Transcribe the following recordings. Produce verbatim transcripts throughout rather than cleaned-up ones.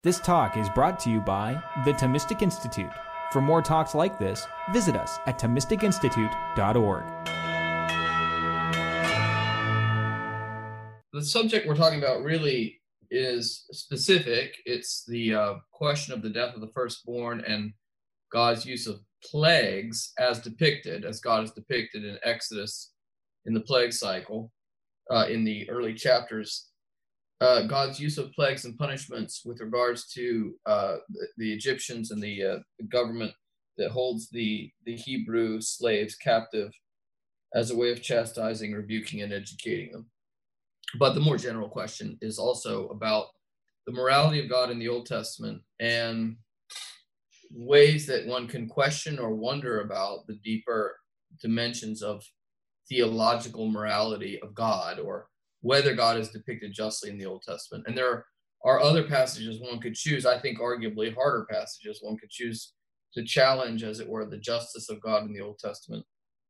This talk is brought to you by the Thomistic Institute. For more talks like this, visit us at thomistic institute dot org. The subject we're talking about really is specific. It's the uh, question of the death of the firstborn and God's use of plagues as depicted, as God is depicted in Exodus in the plague cycle, uh, in the early chapters. Uh, God's use of plagues and punishments with regards to uh, the, the Egyptians and the, uh, the government that holds the, the Hebrew slaves captive as a way of chastising, rebuking, and educating them. But the more general question is also about the morality of God in the Old Testament and ways that one can question or wonder about the deeper dimensions of theological morality of God, or whether God is depicted justly in the Old Testament. And there are other passages one could choose, I think arguably harder passages one could choose to challenge, as it were, the justice of God in the Old Testament.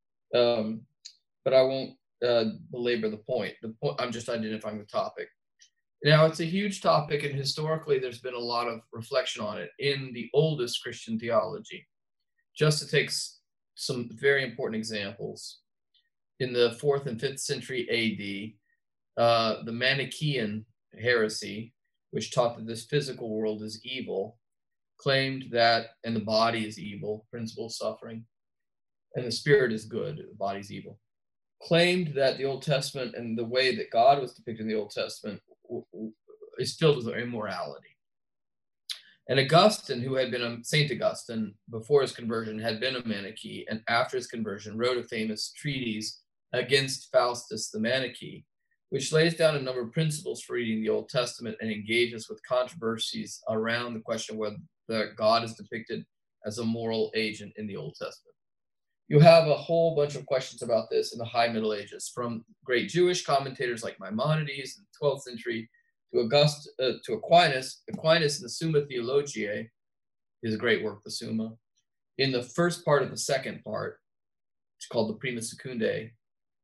Um, but I won't uh, belabor the point. The point. I'm just identifying the topic. Now, it's a huge topic, and historically there's been a lot of reflection on it in the oldest Christian theology. Just to take some very important examples, in the fourth and fifth century A D, Uh, the Manichaean heresy, which taught that this physical world is evil, claimed that, and the body is evil, principle of suffering, and the spirit is good, the body is evil, claimed that the Old Testament and the way that God was depicted in the Old Testament w- w- is filled with immorality. And Augustine, who had been a Saint Augustine before his conversion, had been a Manichae, and after his conversion wrote a famous treatise against Faustus the Manichae, which lays down a number of principles for reading the Old Testament and engages with controversies around the question of whether God is depicted as a moral agent in the Old Testament. You have a whole bunch of questions about this in the High Middle Ages, from great Jewish commentators like Maimonides in the twelfth century to August, uh, to Aquinas. Aquinas in the Summa Theologiae is a great work, the Summa. In the first part of the second part, it's called the Prima Secundae,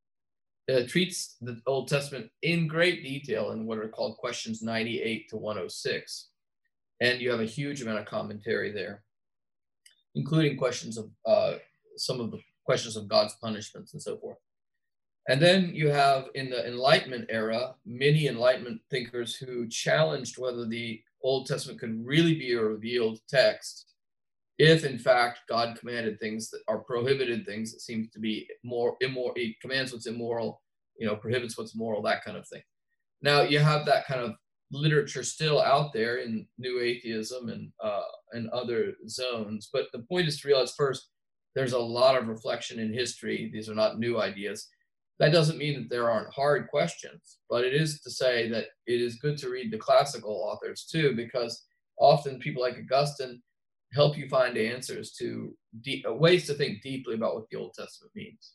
Uh, treats the Old Testament in great detail in what are called questions ninety-eight to one oh six. And you have a huge amount of commentary there, including questions of uh, some of the questions of God's punishments and so forth. And then you have, in the Enlightenment era, many Enlightenment thinkers who challenged whether the Old Testament could really be a revealed text if, in fact, God commanded things that are prohibited things that seems to be more immoral. He commands what's immoral, you know, prohibits what's moral, that kind of thing. Now, you have that kind of literature still out there in New Atheism and uh, and other zones. But the point is to realize, first, there's a lot of reflection in history. These are not new ideas. That doesn't mean that there aren't hard questions, but it is to say that it is good to read the classical authors too, because often people like Augustine help you find answers to deep, ways to think deeply about what the Old Testament means.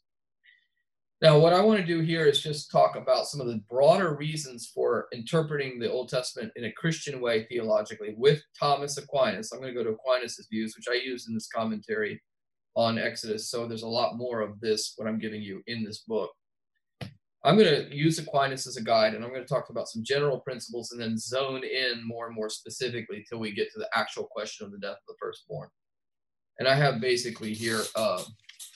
Now, what I want to do here is just talk about some of the broader reasons for interpreting the Old Testament in a Christian way theologically with Thomas Aquinas. I'm going to go to Aquinas' views, which I use in this commentary on Exodus. So there's a lot more of this, what I'm giving you in this book. I'm going to use Aquinas as a guide, and I'm going to talk about some general principles and then zone in more and more specifically till we get to the actual question of the death of the firstborn. And I have basically here uh,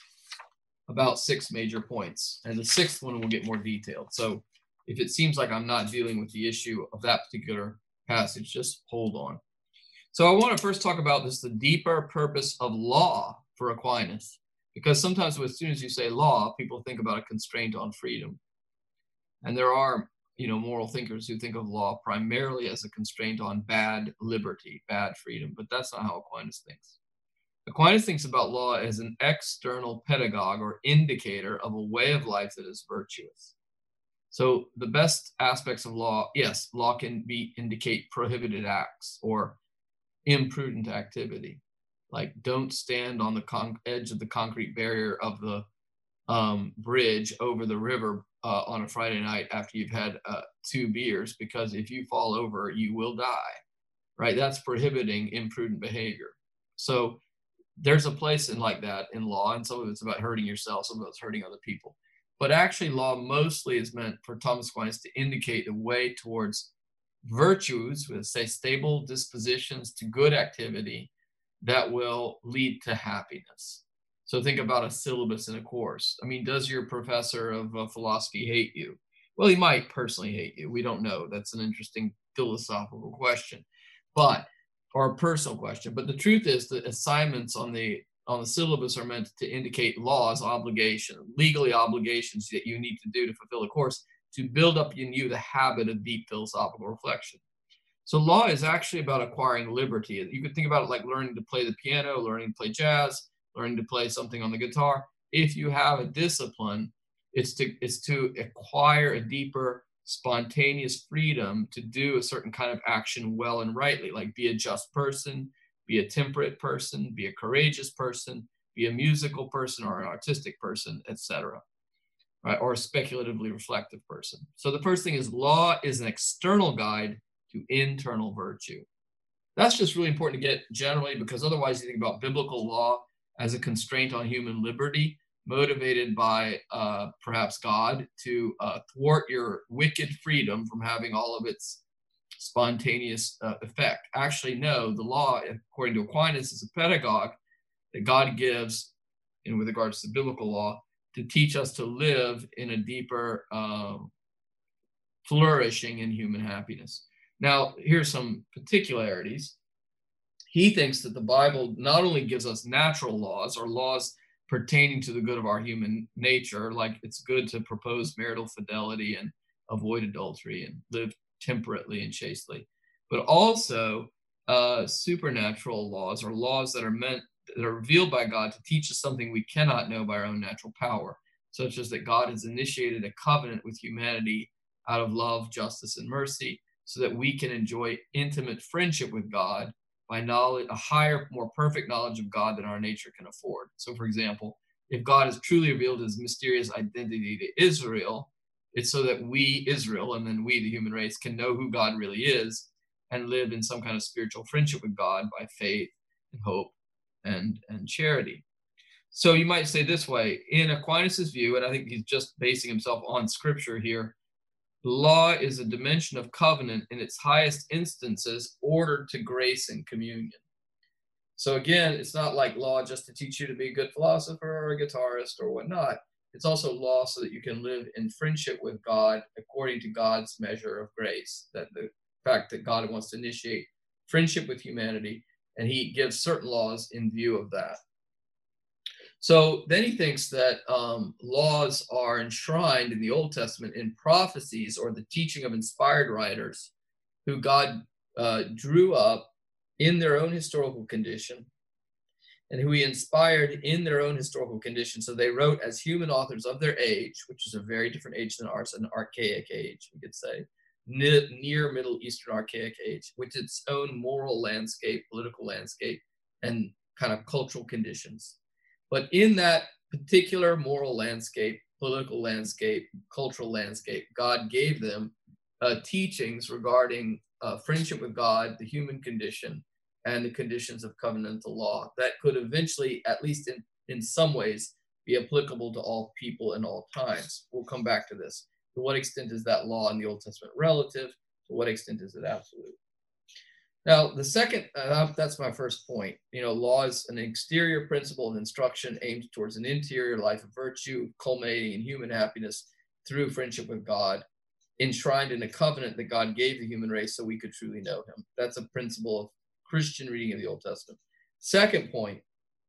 about six major points, and the sixth one will get more detailed. So if it seems like I'm not dealing with the issue of that particular passage, just hold on. So I want to first talk about this, the deeper purpose of law for Aquinas, because sometimes as soon as you say law, people think about a constraint on freedom. And there are, you know, moral thinkers who think of law primarily as a constraint on bad liberty, bad freedom, but that's not how Aquinas thinks. Aquinas thinks about law as an external pedagogue or indicator of a way of life that is virtuous. So the best aspects of law, yes, law can be indicate prohibited acts or imprudent activity, like don't stand on the con- edge of the concrete barrier of the um, bridge over the river uh, on a Friday night after you've had uh, two beers, because if you fall over, you will die, right? That's prohibiting imprudent behavior. So there's a place in like that in law, and some of it's about hurting yourself, some of it's hurting other people. But actually law mostly is meant for Thomas Aquinas to indicate the way towards virtues, with say stable dispositions to good activity that will lead to happiness. So think about a syllabus in a course. I mean, does your professor of uh, philosophy hate you? Well, he might personally hate you. We don't know. That's an interesting philosophical question, but or a personal question. But the truth is that assignments on the on the syllabus are meant to indicate laws, obligation, legally obligations that you need to do to fulfill a course to build up in you the habit of deep philosophical reflection. So law is actually about acquiring liberty. You could think about it like learning to play the piano, learning to play jazz, learning to play something on the guitar. If you have a discipline, it's to it's to acquire a deeper spontaneous freedom to do a certain kind of action well and rightly, like be a just person, be a temperate person, be a courageous person, be a musical person or an artistic person, et cetera, right? Or a speculatively reflective person. So the first thing is law is an external guide to internal virtue. That's just really important to get generally, because otherwise you think about biblical law as a constraint on human liberty, motivated by uh, perhaps God to uh, thwart your wicked freedom from having all of its spontaneous uh, effect. Actually, no, the law, according to Aquinas, is a pedagogue that God gives, in with regards to biblical law, to teach us to live in a deeper um, flourishing in human happiness. Now, here's some particularities. He thinks that the Bible not only gives us natural laws or laws pertaining to the good of our human nature, like it's good to propose marital fidelity and avoid adultery and live temperately and chastely, but also uh, supernatural laws or laws that are meant, that are revealed by God to teach us something we cannot know by our own natural power, such as that God has initiated a covenant with humanity out of love, justice, and mercy, so that we can enjoy intimate friendship with God by knowledge, a higher, more perfect knowledge of God than our nature can afford. So, for example, if God has truly revealed his mysterious identity to Israel, it's so that we, Israel, and then we, the human race, can know who God really is and live in some kind of spiritual friendship with God by faith and hope and, and charity. So you might say this way, in Aquinas' view, and I think he's just basing himself on scripture here, law is a dimension of covenant in its highest instances, ordered to grace and communion. So again, it's not like law just to teach you to be a good philosopher or a guitarist or whatnot. It's also law so that you can live in friendship with God according to God's measure of grace. That the fact that God wants to initiate friendship with humanity, and he gives certain laws in view of that. So then he thinks that um, laws are enshrined in the Old Testament in prophecies or the teaching of inspired writers who God uh, drew up in their own historical condition and who he inspired in their own historical condition. So they wrote as human authors of their age, which is a very different age than ours, an archaic age, we could say, near Middle Eastern archaic age, with its own moral landscape, political landscape, and kind of cultural conditions. But in that particular moral landscape, political landscape, cultural landscape, God gave them uh, teachings regarding uh, friendship with God, the human condition, and the conditions of covenantal law that could eventually, at least in, in some ways, be applicable to all people in all times. We'll come back to this. To what extent is that law in the Old Testament relative? To what extent is it absolute? Now, the second, uh, that's my first point. You know, law is an exterior principle of instruction aimed towards an interior life of virtue, culminating in human happiness through friendship with God, enshrined in a covenant that God gave the human race so we could truly know him. That's a principle of Christian reading of the Old Testament. Second point,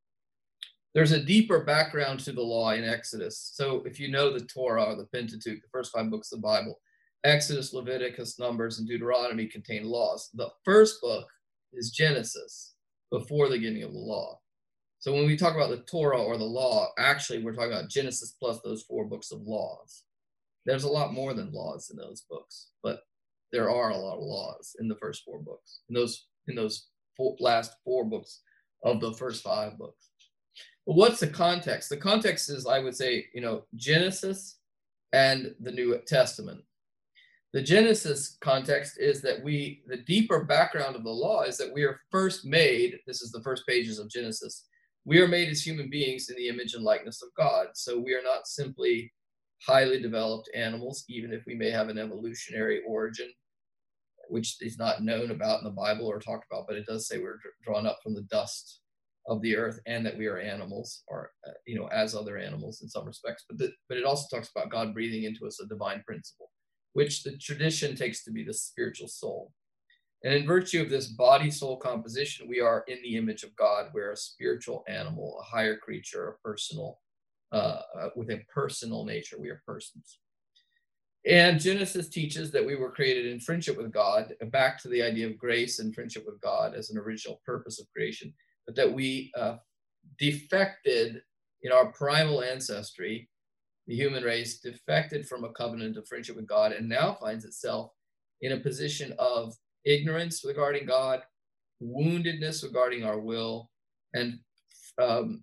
there's a deeper background to the law in Exodus. So if you know the Torah or the Pentateuch, the first five books of the Bible, Exodus, Leviticus, Numbers, and Deuteronomy contain laws. The first book is Genesis, before the giving of the law. So when we talk about the Torah or the law, actually we're talking about Genesis plus those four books of laws. There's a lot more than laws in those books, but there are a lot of laws in the first four books, in those in those four, last four books of the first five books. But what's the context? The context is, I would say, you know, Genesis and the New Testament. The Genesis context is that we, the deeper background of the law is that we are first made, this is the first pages of Genesis, we are made as human beings in the image and likeness of God. So we are not simply highly developed animals, even if we may have an evolutionary origin. which is not known about in the Bible or talked about, but it does say we're drawn up from the dust of the earth, and that we are animals, or uh, you know, as other animals in some respects. But the, but it also talks about God breathing into us a divine principle, which the tradition takes to be the spiritual soul. And in virtue of this body-soul composition, we are in the image of God. We're a spiritual animal, a higher creature, a personal, uh, uh, with a personal nature. We are persons. And Genesis teaches that we were created in friendship with God, back to the idea of grace and friendship with God as an original purpose of creation, but that we uh, defected in our primal ancestry. The human race defected from a covenant of friendship with God and now finds itself in a position of ignorance regarding God, woundedness regarding our will, and um,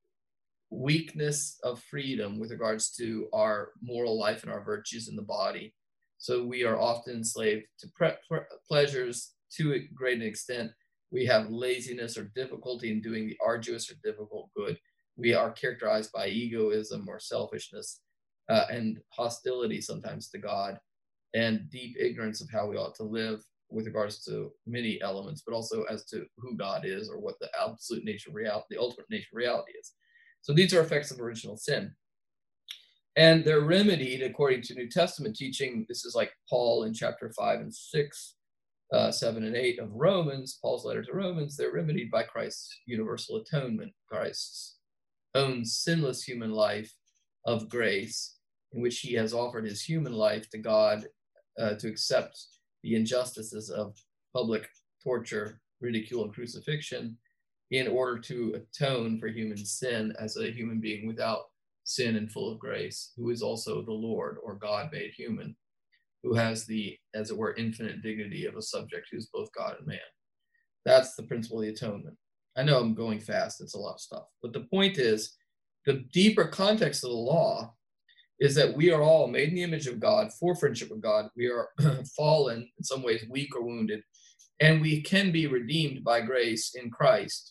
weakness of freedom with regards to our moral life and our virtues in the body. So we are often enslaved to pre- pre- pleasures to a great extent. We have laziness or difficulty in doing the arduous or difficult good. We are characterized by egoism or selfishness uh, and hostility sometimes to God, and deep ignorance of how we ought to live with regards to many elements, but also as to who God is or what the absolute nature of reality, the ultimate nature of reality is. So these are effects of original sin. And they're remedied according to New Testament teaching. This is like Paul in chapter five and six, uh, seven and eight of Romans, Paul's letter to Romans. They're remedied by Christ's universal atonement, Christ's own sinless human life of grace, in which he has offered his human life to God uh, to accept the injustices of public torture, ridicule, and crucifixion in order to atone for human sin as a human being without sin and full of grace, who is also the Lord, or God made human, who has the, as it were, infinite dignity of a subject who's both God and man. That's the principle of the atonement. I know I'm going fast, it's a lot of stuff, but the point is, the deeper context of the law is that we are all made in the image of God for friendship with God. We are fallen, in some ways weak or wounded, and we can be redeemed by grace in Christ.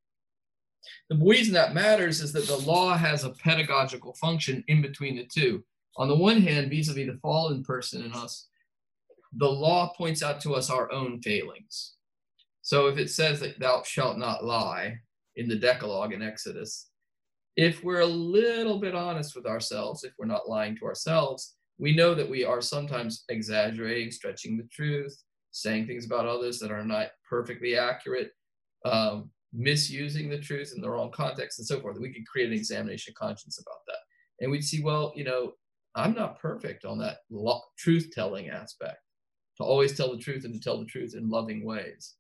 The reason that matters is that the law has a pedagogical function in between the two. On the one hand, vis-a-vis the fallen person in us, the law points out to us our own failings. So if it says that thou shalt not lie in the Decalogue in Exodus, if we're a little bit honest with ourselves, if we're not lying to ourselves, we know that we are sometimes exaggerating, stretching the truth, saying things about others that are not perfectly accurate, um, misusing the truth in the wrong context, and so forth. We could create an examination of conscience about that. And we'd see, well, you know, I'm not perfect on that lo- truth-telling aspect, to always tell the truth and to tell the truth in loving ways.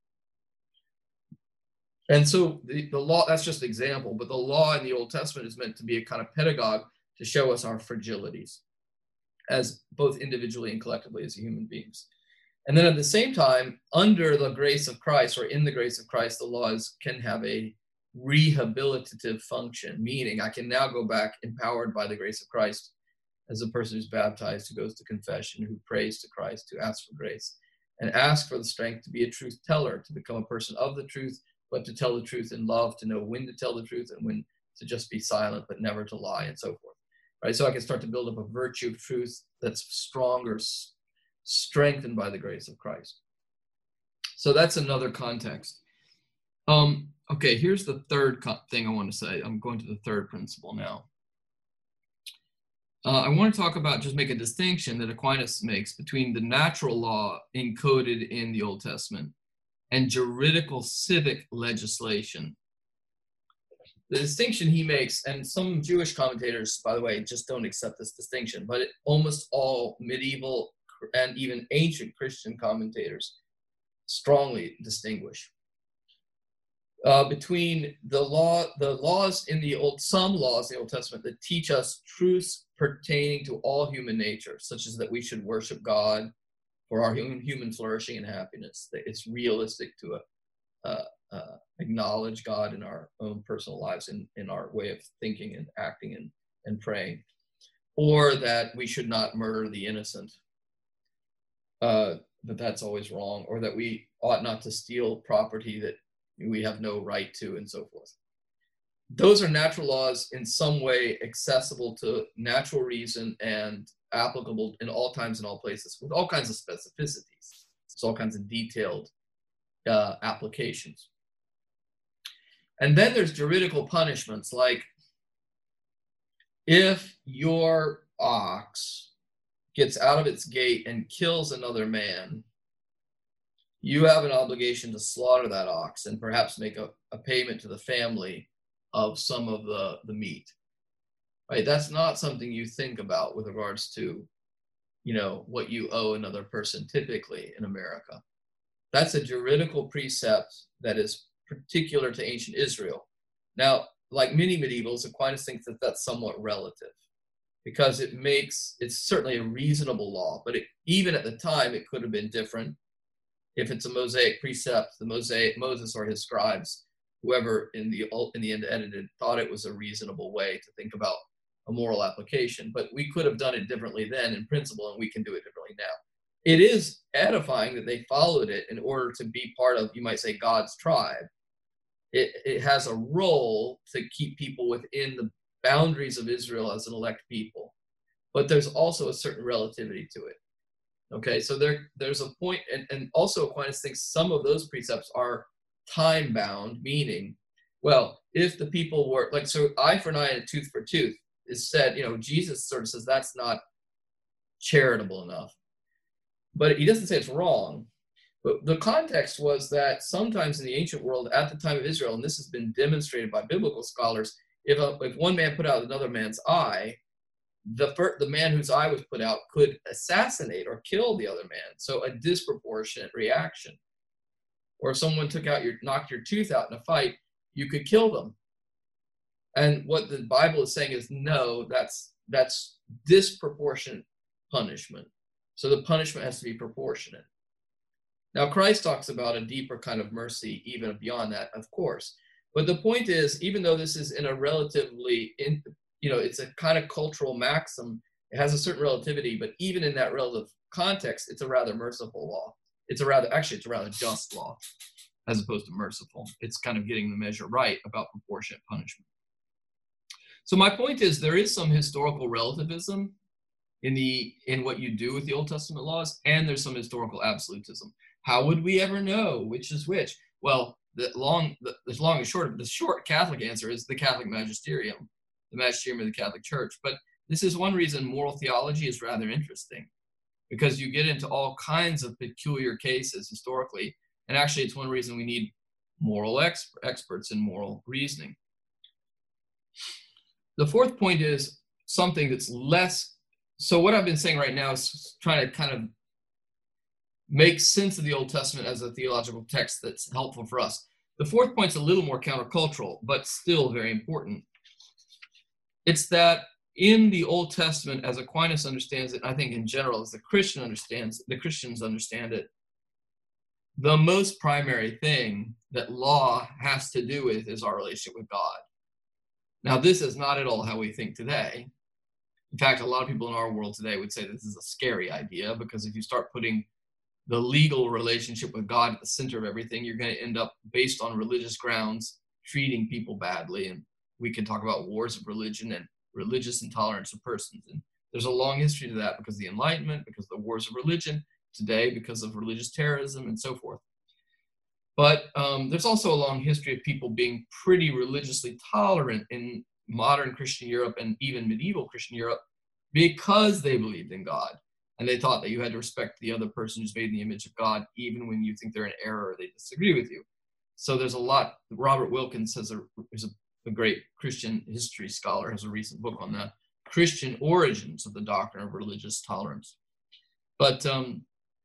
And so the, the law, that's just an example, but the law in the Old Testament is meant to be a kind of pedagogue to show us our fragilities as both individually and collectively as human beings. And then at the same time, under the grace of Christ, or in the grace of Christ, the laws can have a rehabilitative function, meaning I can now go back empowered by the grace of Christ as a person who's baptized, who goes to confession, who prays to Christ, who asks for grace, and ask for the strength to be a truth teller, to become a person of the truth, but to tell the truth in love, to know when to tell the truth and when to just be silent, but never to lie, and so forth. Right? So I can start to build up a virtue of truth that's stronger, strengthened by the grace of Christ. So that's another context. Um, okay, here's the third co- thing I want to say. I'm going to the third principle now. Uh, I want to talk about, just make a distinction that Aquinas makes between the natural law encoded in the Old Testament and juridical civic legislation. The distinction he makes, and some Jewish commentators, by the way, just don't accept this distinction, but it, almost all medieval and even ancient Christian commentators strongly distinguish uh, between the law, the laws in the old, some laws in the Old Testament that teach us truths pertaining to all human nature, such as that we should worship God for our human, human flourishing and happiness, that it's realistic to uh, uh, uh, acknowledge God in our own personal lives, in, in our way of thinking and acting and, and praying, or that we should not murder the innocent, uh, that that's always wrong, or that we ought not to steal property that we have no right to, and so forth. Those are natural laws in some way accessible to natural reason and applicable in all times and all places with all kinds of specificities. There's all kinds of detailed uh, applications. And then there's juridical punishments, like if your ox gets out of its gate and kills another man, you have an obligation to slaughter that ox and perhaps make a, a payment to the family of some of the, the meat. Right? That's not something you think about with regards to, you know, what you owe another person typically in America. That's a juridical precept that is particular to ancient Israel. Now, like many medievals, Aquinas thinks that that's somewhat relative because it makes, it's certainly a reasonable law, but it, even at the time, it could have been different. If it's a Mosaic precept, the Mosaic, Moses or his scribes, whoever in the, in the end edited, thought it was a reasonable way to think about a moral application, but we could have done it differently then in principle, and we can do it differently now. It is edifying that they followed it in order to be part of, you might say, God's tribe. It, it has a role to keep people within the boundaries of Israel as an elect people, but there's also a certain relativity to it. Okay, so there, there's a point, and, and also Aquinas thinks some of those precepts are time-bound, meaning, well, if the people were, like, so eye for an eye and tooth for tooth is said, you know, Jesus sort of says that's not charitable enough. But he doesn't say it's wrong. But the context was that sometimes in the ancient world, at the time of Israel, and this has been demonstrated by biblical scholars, if, a, if one man put out another man's eye, the, fir- the man whose eye was put out could assassinate or kill the other man. So a disproportionate reaction. Or if someone took out your, knocked your tooth out in a fight, you could kill them. And what the Bible is saying is, no, that's that's disproportionate punishment. So the punishment has to be proportionate. Now, Christ talks about a deeper kind of mercy, even beyond that, of course. But the point is, even though this is in a relatively, in, you know, it's a kind of cultural maxim, it has a certain relativity, but even in that relative context, it's a rather merciful law. It's a rather, actually, it's a rather just law, as opposed to merciful. It's kind of getting the measure right about proportionate punishment. So my point is, there is some historical relativism in the in what you do with the Old Testament laws, and there's some historical absolutism. How would we ever know which is which? Well, the long, the, the long and short, the short Catholic answer is the Catholic magisterium, the magisterium of the Catholic Church. But this is one reason moral theology is rather interesting, because you get into all kinds of peculiar cases historically, and actually it's one reason we need moral ex- experts in moral reasoning. The fourth point is something that's less, so what I've been saying right now is trying to kind of make sense of the Old Testament as a theological text that's helpful for us. The fourth point's a little more countercultural, but still very important. It's that in the Old Testament, as Aquinas understands it, I think in general, as the Christian understands, the Christians understand it, the most primary thing that law has to do with is our relationship with God. Now, this is not at all how we think today. In fact, a lot of people in our world today would say this is a scary idea, because if you start putting the legal relationship with God at the center of everything, you're going to end up, based on religious grounds, treating people badly. And we can talk about wars of religion and religious intolerance of persons. And there's a long history to that, because of the Enlightenment, because of the wars of religion, today because of religious terrorism and so forth. But um, there's also a long history of people being pretty religiously tolerant in modern Christian Europe and even medieval Christian Europe, because they believed in God. And they thought that you had to respect the other person who's made in the image of God, even when you think they're in error or they disagree with you. So there's a lot. Robert Wilkins has a, is a, a great Christian history scholar, has a recent book on the Christian origins of the doctrine of religious tolerance. But um,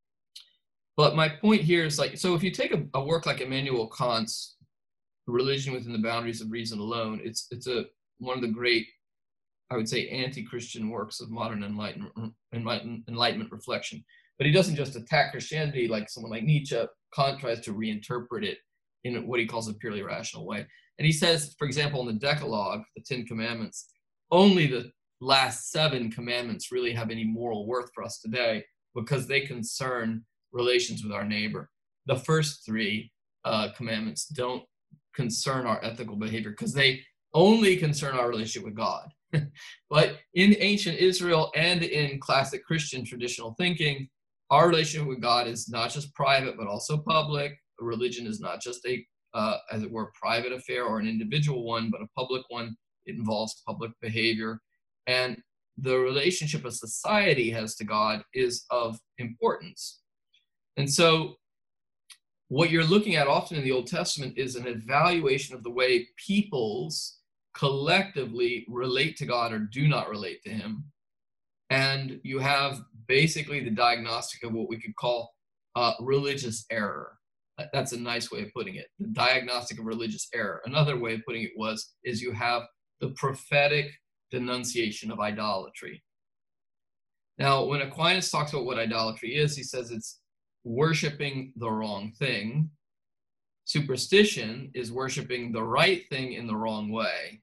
but my point here is, like, so if you take a, a work like Immanuel Kant's Religion Within the Boundaries of Reason Alone, it's it's a one of the great, I would say, anti-Christian works of modern enlightenment, enlightenment reflection. But he doesn't just attack Christianity like someone like Nietzsche. Kant tries to reinterpret it in what he calls a purely rational way. And he says, for example, in the Decalogue, the Ten Commandments, only the last seven commandments really have any moral worth for us today, because they concern relations with our neighbor. The first three uh, commandments don't concern our ethical behavior, because they only concern our relationship with God. But in ancient Israel and in classic Christian traditional thinking, our relationship with God is not just private, but also public. Religion is not just a, uh, as it were, private affair or an individual one, but a public one. It involves public behavior. And the relationship a society has to God is of importance. And so what you're looking at often in the Old Testament is an evaluation of the way peoples collectively relate to God or do not relate to him. And you have basically the diagnostic of what we could call uh, religious error. That's a nice way of putting it. The diagnostic of religious error. Another way of putting it was, is you have the prophetic denunciation of idolatry. Now, when Aquinas talks about what idolatry is, he says it's worshiping the wrong thing. Superstition is worshiping the right thing in the wrong way,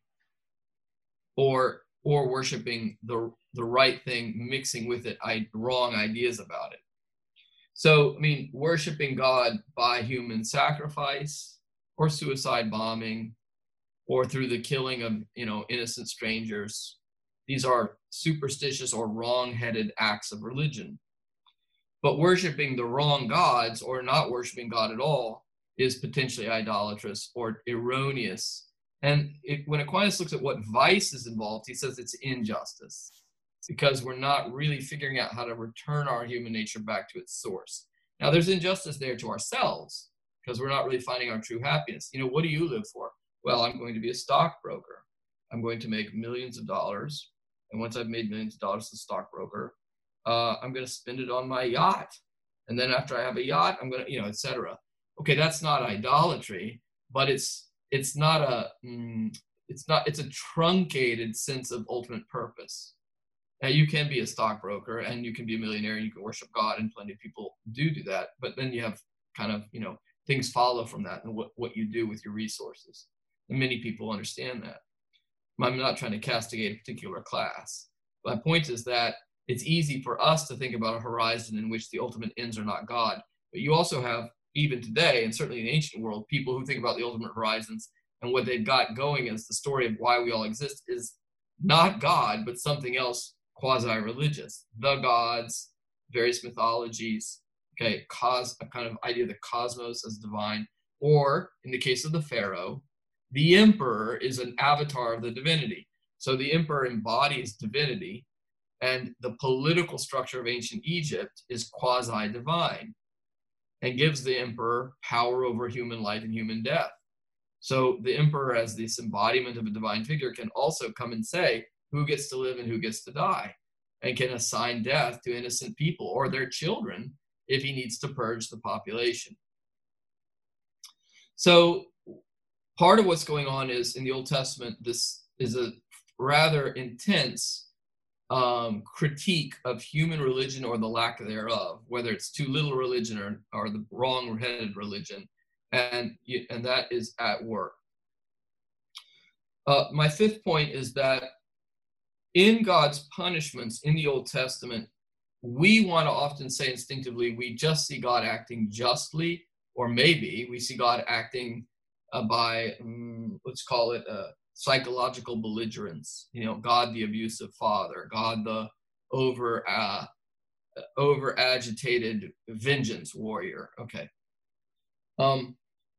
or or worshiping the the right thing, mixing with it I, wrong ideas about it. So, I mean, worshiping God by human sacrifice or suicide bombing or through the killing of, you know, innocent strangers. These are superstitious or wrong-headed acts of religion. But worshiping the wrong gods or not worshiping God at all is potentially idolatrous or erroneous. And it, when Aquinas looks at what vice is involved, he says it's injustice, because we're not really figuring out how to return our human nature back to its source. Now, there's injustice there to ourselves, because we're not really finding our true happiness. You know, what do you live for? Well, I'm going to be a stockbroker. I'm going to make millions of dollars. And once I've made millions of dollars as a stockbroker, uh, I'm going to spend it on my yacht. And then after I have a yacht, I'm going to, you know, et cetera. Okay, that's not idolatry, but it's it's not a mm, it's not it's a truncated sense of ultimate purpose. Now, you can be a stockbroker and you can be a millionaire and you can worship God, and plenty of people do do that. But then you have kind of, you know, things follow from that and what, what you do with your resources. And many people understand that. I'm not trying to castigate a particular class. My point is that it's easy for us to think about a horizon in which the ultimate ends are not God. But you also have, even today, and certainly in the ancient world, people who think about the ultimate horizons, and what they've got going as the story of why we all exist is not God, but something else quasi-religious. The gods, various mythologies, okay, cos, a kind of idea of the cosmos as divine, or in the case of the pharaoh, the emperor is an avatar of the divinity. So the emperor embodies divinity, and the political structure of ancient Egypt is quasi-divine and gives the emperor power over human life and human death. So the emperor, as this embodiment of a divine figure, can also come and say who gets to live and who gets to die, and can assign death to innocent people or their children if he needs to purge the population. So part of what's going on is, in the Old Testament, this is a rather intense um, critique of human religion or the lack thereof, whether it's too little religion or, or the wrong-headed religion, and, and that is at work. Uh, my fifth point is that in God's punishments in the Old Testament, we want to often say instinctively we just see God acting justly, or maybe we see God acting uh, by, um, let's call it uh, psychological belligerence. You know, God the abusive father, God the over uh, over agitated vengeance warrior. Okay. Um,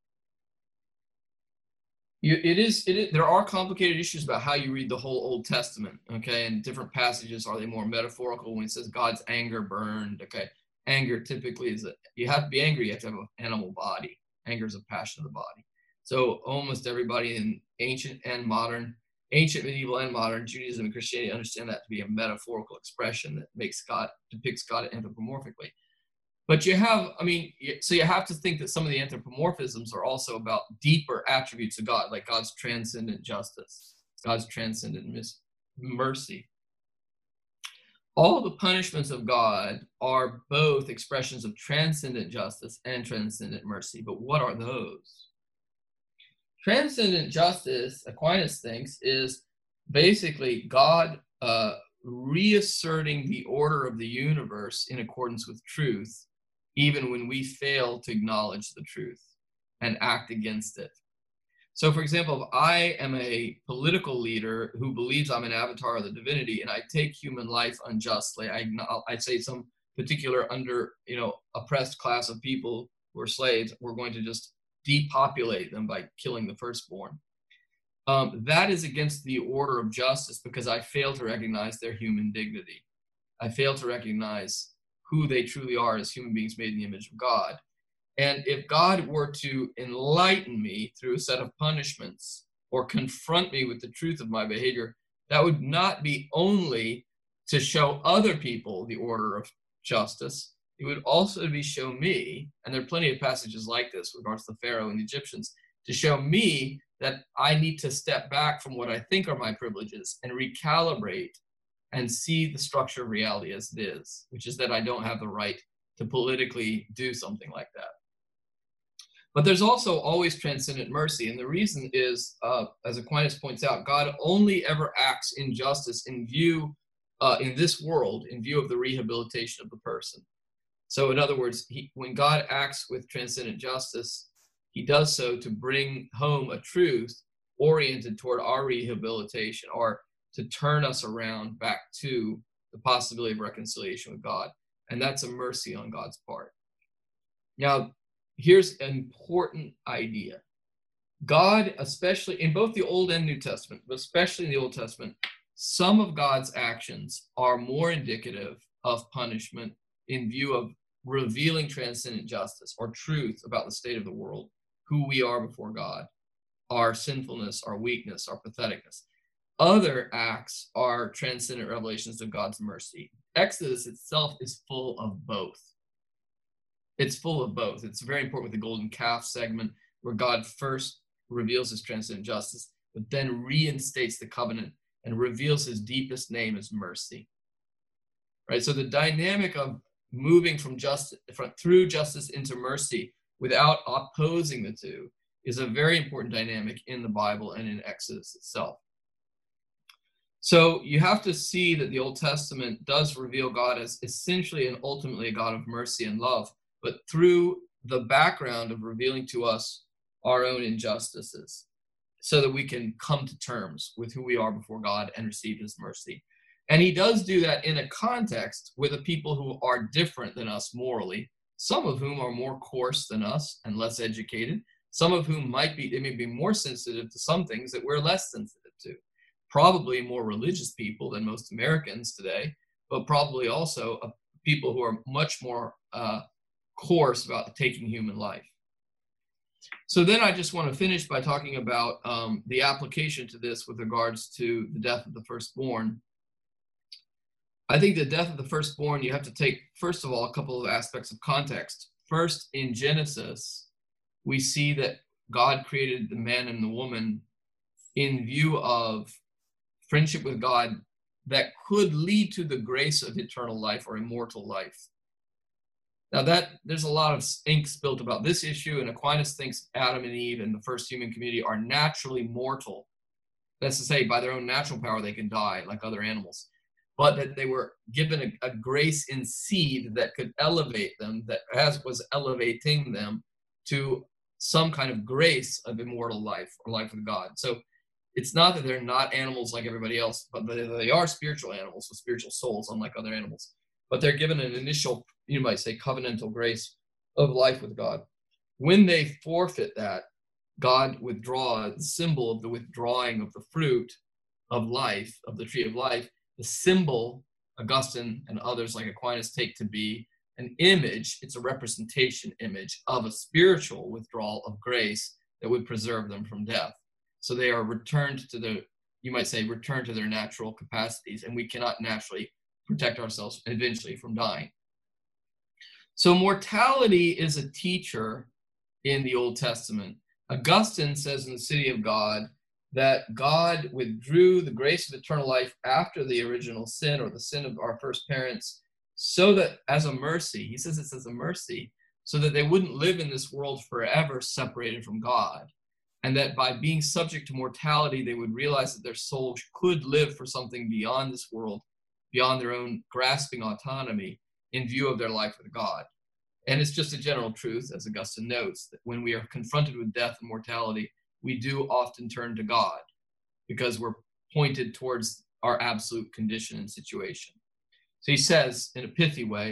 You, it is, it is, there are complicated issues about how you read the whole Old Testament, okay? And different passages, are they more metaphorical when it says God's anger burned, okay? Anger typically is, a, you have to be angry, you have to have an animal body. Anger is a passion of the body. So almost everybody in ancient and modern, ancient, medieval, and modern Judaism and Christianity understand that to be a metaphorical expression that makes God, depicts God anthropomorphically. But you have, I mean, so you have to think that some of the anthropomorphisms are also about deeper attributes of God, like God's transcendent justice, God's transcendent mis- mercy. All the punishments of God are both expressions of transcendent justice and transcendent mercy. But what are those? Transcendent justice, Aquinas thinks, is basically God uh, reasserting the order of the universe in accordance with truth, even when we fail to acknowledge the truth and act against it. So, for example, if I am a political leader who believes I'm an avatar of the divinity and I take human life unjustly, I, I say some particular under, you know, oppressed class of people who are slaves, we're going to just depopulate them by killing the firstborn. Um, that is against the order of justice because I fail to recognize their human dignity. I fail to recognize who they truly are as human beings made in the image of God. And if God were to enlighten me through a set of punishments or confront me with the truth of my behavior, that would not be only to show other people the order of justice, it would also be show me, and there are plenty of passages like this with regards to Pharaoh and the Egyptians, to show me that I need to step back from what I think are my privileges and recalibrate and see the structure of reality as it is, which is that I don't have the right to politically do something like that. But there's also always transcendent mercy. And the reason is, uh, as Aquinas points out, God only ever acts in justice in view, uh, in this world, in view of the rehabilitation of the person. So in other words, he, when God acts with transcendent justice, he does so to bring home a truth oriented toward our rehabilitation, or to turn us around back to the possibility of reconciliation with God. And that's a mercy on God's part. Now, here's an important idea. God, especially in both the Old and New Testament, but especially in the Old Testament, some of God's actions are more indicative of punishment in view of revealing transcendent justice or truth about the state of the world, who we are before God, our sinfulness, our weakness, our patheticness. Other acts are transcendent revelations of God's mercy. Exodus itself is full of both. It's full of both. It's very important with the golden calf segment, where God first reveals his transcendent justice, but then reinstates the covenant and reveals his deepest name as mercy. Right? So the dynamic of moving from justice, from, through justice into mercy without opposing the two is a very important dynamic in the Bible and in Exodus itself. So you have to see that the Old Testament does reveal God as essentially and ultimately a God of mercy and love, but through the background of revealing to us our own injustices so that we can come to terms with who we are before God and receive his mercy. And he does do that in a context with a people who are different than us morally, some of whom are more coarse than us and less educated, some of whom might be, they may be more sensitive to some things that we're less sensitive to. Probably more religious people than most Americans today, but probably also uh, people who are much more uh, coarse about taking human life. So then I just want to finish by talking about um, the application to this with regards to the death of the firstborn. I think the death of the firstborn, you have to take, first of all, a couple of aspects of context. First, in Genesis, we see that God created the man and the woman in view of friendship with God that could lead to the grace of eternal life or immortal life. Now that there's a lot of ink spilled about this issue, and Aquinas thinks Adam and Eve and the first human community are naturally mortal. That's to say, by their own natural power, they can die like other animals, but that they were given a, a grace in seed that could elevate them, that as was elevating them to some kind of grace of immortal life or life with God. So it's not that they're not animals like everybody else, but they are spiritual animals with spiritual souls, unlike other animals. But they're given an initial, you might say, covenantal grace of life with God. When they forfeit that, God withdraws, the symbol of the withdrawing of the fruit of life, of the tree of life, the symbol, Augustine and others like Aquinas take to be an image, it's a representation image of a spiritual withdrawal of grace that would preserve them from death. So they are returned to their, you might say, returned to their natural capacities, and we cannot naturally protect ourselves eventually from dying. So mortality is a teacher in the Old Testament. Augustine says in the City of God that God withdrew the grace of eternal life after the original sin or the sin of our first parents, so that as a mercy, he says it's as a mercy, so that they wouldn't live in this world forever separated from God. And that by being subject to mortality, they would realize that their soul could live for something beyond this world, beyond their own grasping autonomy in view of their life with God. And it's just a general truth, as Augustine notes, that when we are confronted with death and mortality, we do often turn to God because we're pointed towards our absolute condition and situation. So he says, in a pithy way,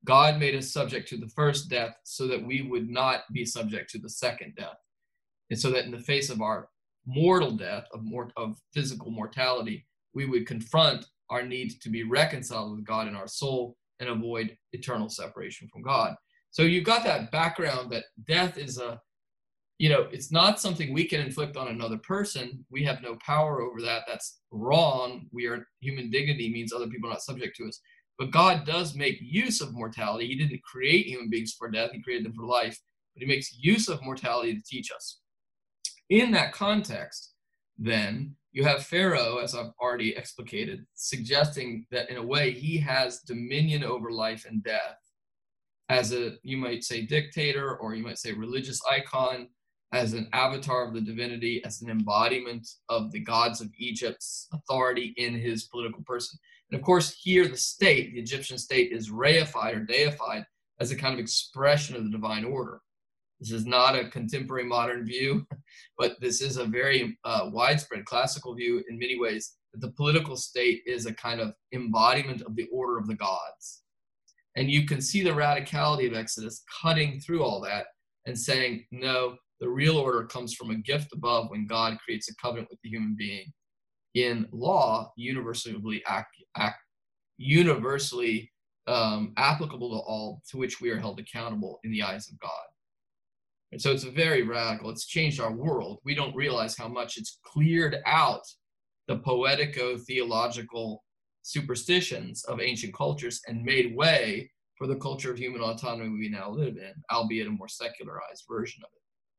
God made us subject to the first death so that we would not be subject to the second death. And so that in the face of our mortal death, of, mort- of physical mortality, we would confront our need to be reconciled with God in our soul and avoid eternal separation from God. So you've got that background that death is a, you know, it's not something we can inflict on another person. We have no power over that. That's wrong. We are, human dignity means other people are not subject to us. But God does make use of mortality. He didn't create human beings for death. He created them for life. But he makes use of mortality to teach us. In that context, then, you have Pharaoh, as I've already explicated, suggesting that in a way he has dominion over life and death as a, you might say, dictator, or you might say religious icon, as an avatar of the divinity, as an embodiment of the gods of Egypt's authority in his political person. And of course, here the state, the Egyptian state, is reified or deified as a kind of expression of the divine order. This is not a contemporary modern view, but this is a very uh, widespread classical view in many ways, that the political state is a kind of embodiment of the order of the gods. And you can see the radicality of Exodus cutting through all that and saying, no, the real order comes from a gift above when God creates a covenant with the human being. In law, universally, act, act, universally um, applicable to all, to which we are held accountable in the eyes of God. And so it's very radical. It's changed our world. We don't realize how much it's cleared out the poetico-theological superstitions of ancient cultures and made way for the culture of human autonomy we now live in, albeit a more secularized version of it.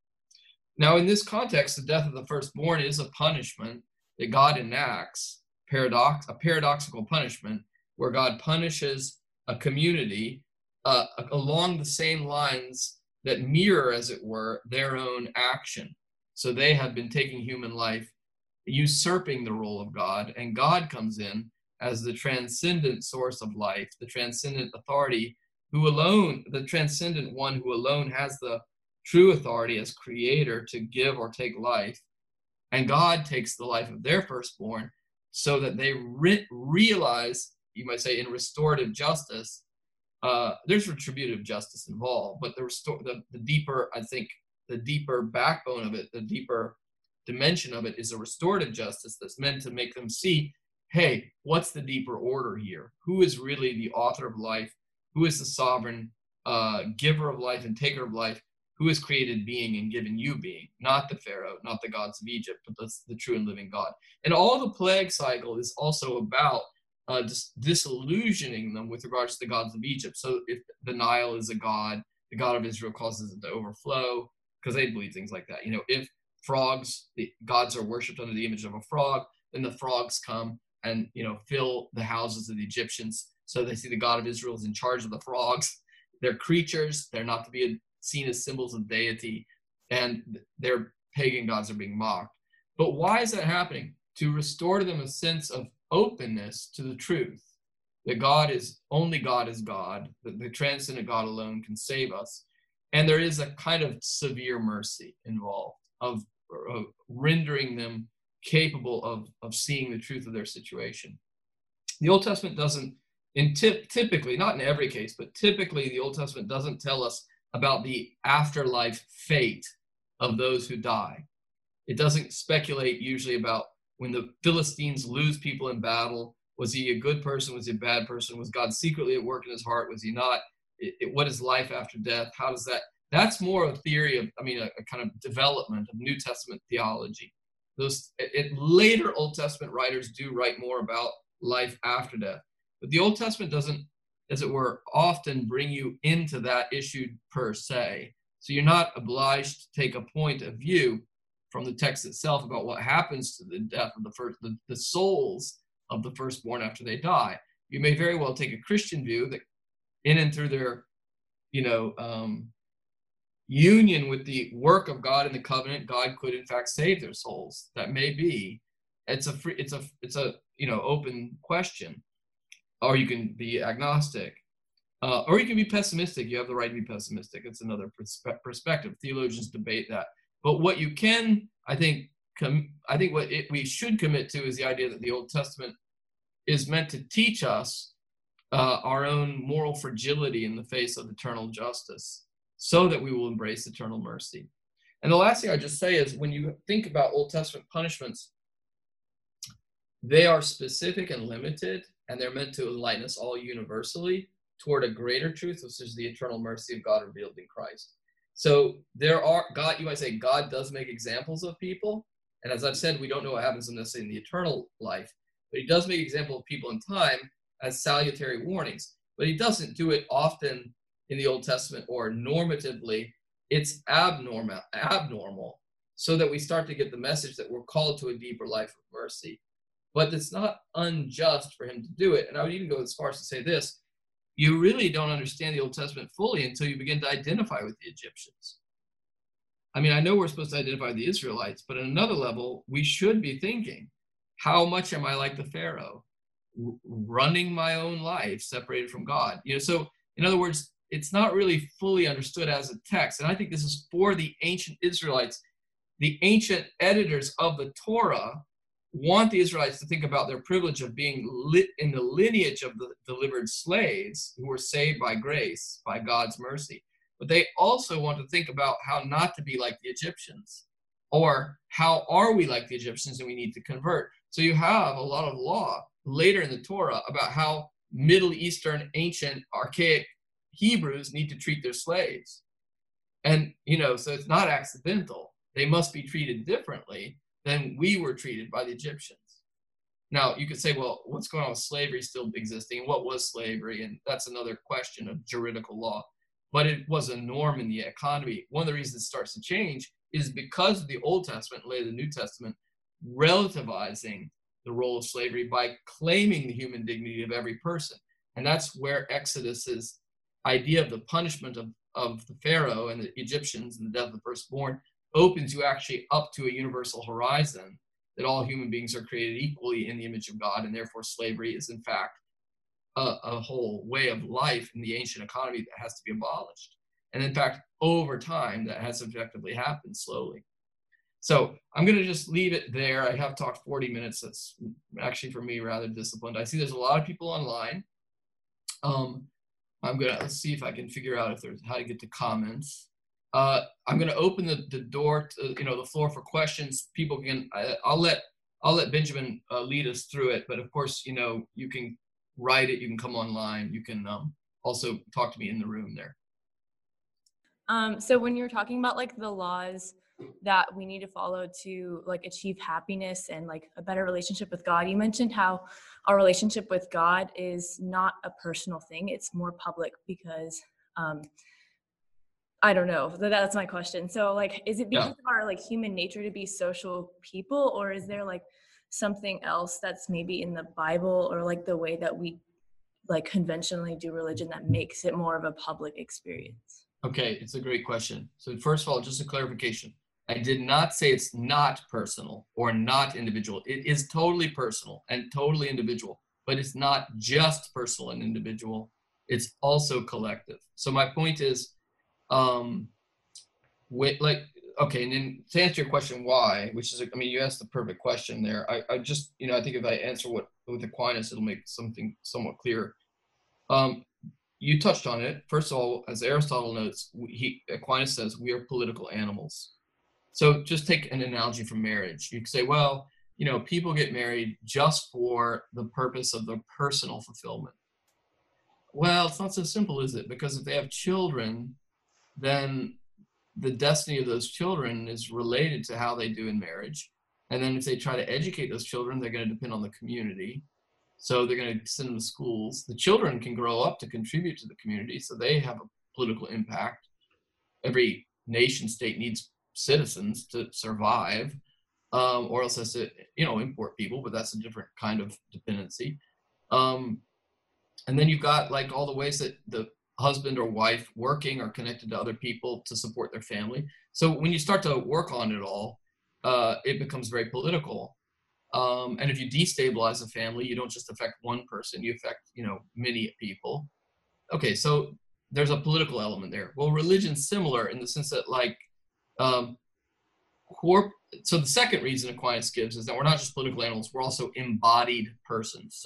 Now, in this context, the death of the firstborn is a punishment that God enacts, paradox, a paradoxical punishment, where God punishes a community uh, along the same lines that mirror, as it were, their own action. So they have been taking human life, usurping the role of God, and God comes in as the transcendent source of life, the transcendent authority, who alone, the transcendent one who alone has the true authority as creator to give or take life. And God takes the life of their firstborn so that they re- realize, you might say, in restorative justice, uh, there's retributive justice involved, but the, restor- the, the deeper, I think, the deeper backbone of it, the deeper dimension of it is a restorative justice that's meant to make them see, hey, what's the deeper order here? Who is really the author of life? Who is the sovereign uh, giver of life and taker of life? Who has created being and given you being? Not the Pharaoh, not the gods of Egypt, but that's the true and living God. And all the plague cycle is also about uh, dis- disillusioning them with regards to the gods of Egypt. So if the Nile is a god, the God of Israel causes it to overflow, because they believe things like that. You know, if frogs, the gods are worshipped under the image of a frog, then the frogs come and, you know, fill the houses of the Egyptians. So they see the God of Israel is in charge of the frogs. They're creatures. They're not to be seen as symbols of deity, and their pagan gods are being mocked. But why is that happening? To restore to them a sense of openness to the truth, that God is, only God is God, that the transcendent God alone can save us. And there is a kind of severe mercy involved of, of rendering them capable of, of seeing the truth of their situation. The Old Testament doesn't, in tip, typically, not in every case, but typically the Old Testament doesn't tell us about the afterlife fate of those who die. It doesn't speculate usually about when the Philistines lose people in battle. Was he a good person? Was he a bad person? Was God secretly at work in his heart? Was he not? It, it, what is life after death? How does that? That's more of a theory of, I mean, a, a kind of development of New Testament theology. Those it, it, later Old Testament writers do write more about life after death. But the Old Testament doesn't, as it were, often bring you into that issue per se. So you're not obliged to take a point of view from the text itself about what happens to the death of the first, the, the souls of the firstborn after they die. You may very well take a Christian view that in and through their, you know, um, union with the work of God in the covenant, God could in fact save their souls. That may be. It's a free, it's a, it's a, you know, open question. Or you can be agnostic, uh, or you can be pessimistic. You have the right to be pessimistic. It's another perspe- perspective. Theologians debate that. But what you can, I think, com- I think what it, we should commit to is the idea that the Old Testament is meant to teach us uh, our own moral fragility in the face of eternal justice, so that we will embrace eternal mercy. And the last thing I just say is, when you think about Old Testament punishments, they are specific and limited, and they're meant to enlighten us all universally toward a greater truth, which is the eternal mercy of God revealed in Christ. So there are, God, you might say, God does make examples of people. And as I've said, we don't know what happens necessarily in the eternal life, but he does make examples of people in time as salutary warnings. But he doesn't do it often in the Old Testament or normatively. It's abnormal, abnormal, so that we start to get the message that we're called to a deeper life of mercy. But it's not unjust for him to do it. And I would even go as far as to say this: you really don't understand the Old Testament fully until you begin to identify with the Egyptians. I mean, I know we're supposed to identify the Israelites, but at another level, we should be thinking, how much am I like the Pharaoh, r- running my own life separated from God? You know, so in other words, it's not really fully understood as a text. And I think this is for the ancient Israelites. The ancient editors of the Torah want the Israelites to think about their privilege of being lit in the lineage of the delivered slaves who were saved by grace, by God's mercy. But they also want to think about how not to be like the Egyptians, or how are we like the Egyptians and we need to convert. So you have a lot of law later in the Torah about how Middle Eastern, ancient, archaic Hebrews need to treat their slaves. And, you know, so it's not accidental. They must be treated differently than we were treated by the Egyptians. Now, you could say, well, what's going on with slavery still existing? What was slavery? And that's another question of juridical law. But it was a norm in the economy. One of the reasons it starts to change is because of the Old Testament and later the New Testament relativizing the role of slavery by claiming the human dignity of every person. And that's where Exodus's idea of the punishment of, of the Pharaoh and the Egyptians and the death of the firstborn opens you actually up to a universal horizon, that all human beings are created equally in the image of God, and therefore slavery is in fact a, a whole way of life in the ancient economy that has to be abolished. And in fact, over time, that has objectively happened slowly. So I'm going to just leave it there. I have talked forty minutes. That's actually, for me, rather disciplined. I see there's a lot of people online. Um, I'm going to, let's see if I can figure out if there's how to get to comments. Uh, I'm going to open the, the door to, you know, the floor for questions. People can, I, I'll let, I'll let Benjamin uh, lead us through it. But of course, you know, you can write it, you can come online, you can um, also talk to me in the room there. Um, so when you're talking about like the laws that we need to follow to like achieve happiness and like a better relationship with God, you mentioned how our relationship with God is not a personal thing. It's more public because, um, I don't know, that's my question. So like, is it because yeah. of our like human nature to be social people, or is there like something else that's maybe in the Bible or like the way that we like conventionally do religion that makes it more of a public experience? Okay, it's a great question. So first of all, just a clarification. I did not say it's not personal or not individual. It is totally personal and totally individual, but it's not just personal and individual. It's also collective. So my point is, um, with, like, okay, and then to answer your question, why, which is, I mean, you asked the perfect question there. I, I just, you know, I think if I answer what with Aquinas, it'll make something somewhat clearer. Um, you touched on it. First of all, as Aristotle notes, he, Aquinas says we are political animals. So just take an analogy from marriage. You could say, well, you know, people get married just for the purpose of their personal fulfillment. Well, it's not so simple, is it? Because if they have children, then the destiny of those children is related to how they do in marriage. And then if they try to educate those children, they're going to depend on the community. So they're going to send them to schools. The children can grow up to contribute to the community, so they have a political impact. Every nation state needs citizens to survive, um, or else has to, you know, import people, but that's a different kind of dependency. Um, and then you've got like all the ways that the husband or wife working are connected to other people to support their family. So when you start to work on it all, uh, it becomes very political. Um, and if you destabilize a family, you don't just affect one person, you affect, you know, many people. Okay, so there's a political element there. Well, religion's similar in the sense that, like, um, corp- so the second reason Aquinas gives is that we're not just political animals, we're also embodied persons. So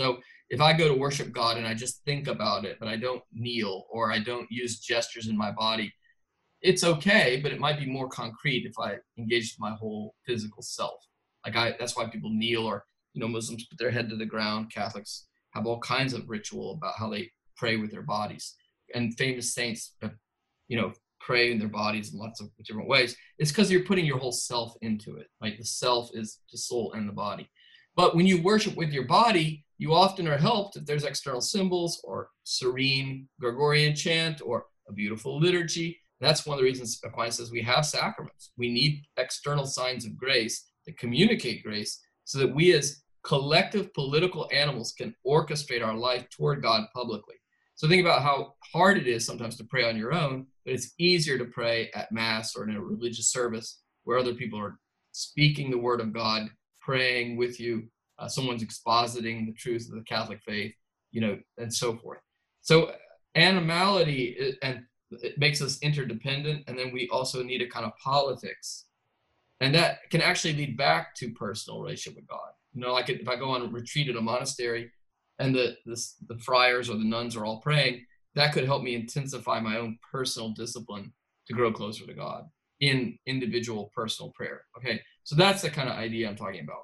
if I go to worship God and I just think about it, but I don't kneel or I don't use gestures in my body, it's okay, but it might be more concrete if I engage my whole physical self. Like I, that's why people kneel, or, you know, Muslims put their head to the ground. Catholics have all kinds of ritual about how they pray with their bodies. And famous saints, you know, pray in their bodies in lots of different ways. It's because you're putting your whole self into it. Like the self is the soul and the body. But when you worship with your body, you often are helped if there's external symbols or serene Gregorian chant or a beautiful liturgy. That's one of the reasons Aquinas says we have sacraments. We need external signs of grace that communicate grace so that we as collective political animals can orchestrate our life toward God publicly. So think about how hard it is sometimes to pray on your own, but it's easier to pray at Mass or in a religious service where other people are speaking the word of God, praying with you, uh, someone's expositing the truth of the Catholic faith, you know, and so forth. So animality, and it makes us interdependent, and then we also need a kind of politics. And that can actually lead back to personal relationship with God. You know, like if I go on a retreat at a monastery and the, the, the friars or the nuns are all praying, that could help me intensify my own personal discipline to grow closer to God in individual personal prayer. Okay, so that's the kind of idea I'm talking about.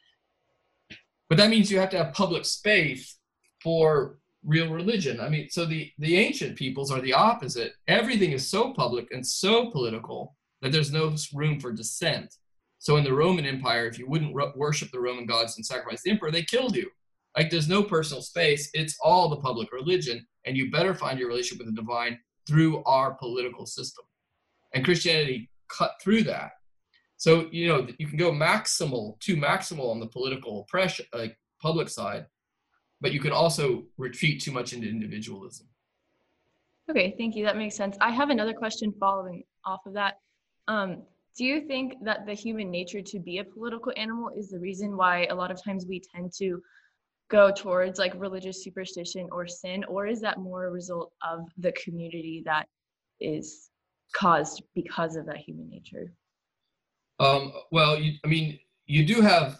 But that means you have to have public space for real religion. I mean, so the, the ancient peoples are the opposite. Everything is so public and so political that there's no room for dissent. So in the Roman Empire, if you wouldn't worship the Roman gods and sacrifice the emperor, they killed you. Like there's no personal space. It's all the public religion. And you better find your relationship with the divine through our political system. And Christianity cut through that. So, you know, you can go maximal, too maximal on the political oppression, like public side, but you can also retreat too much into individualism. Okay, thank you. That makes sense. I have another question following off of that. Um, do you think that the human nature to be a political animal is the reason why a lot of times we tend to go towards like religious superstition or sin, or is that more a result of the community that is caused because of that human nature? Um, well, you, I mean, you do have.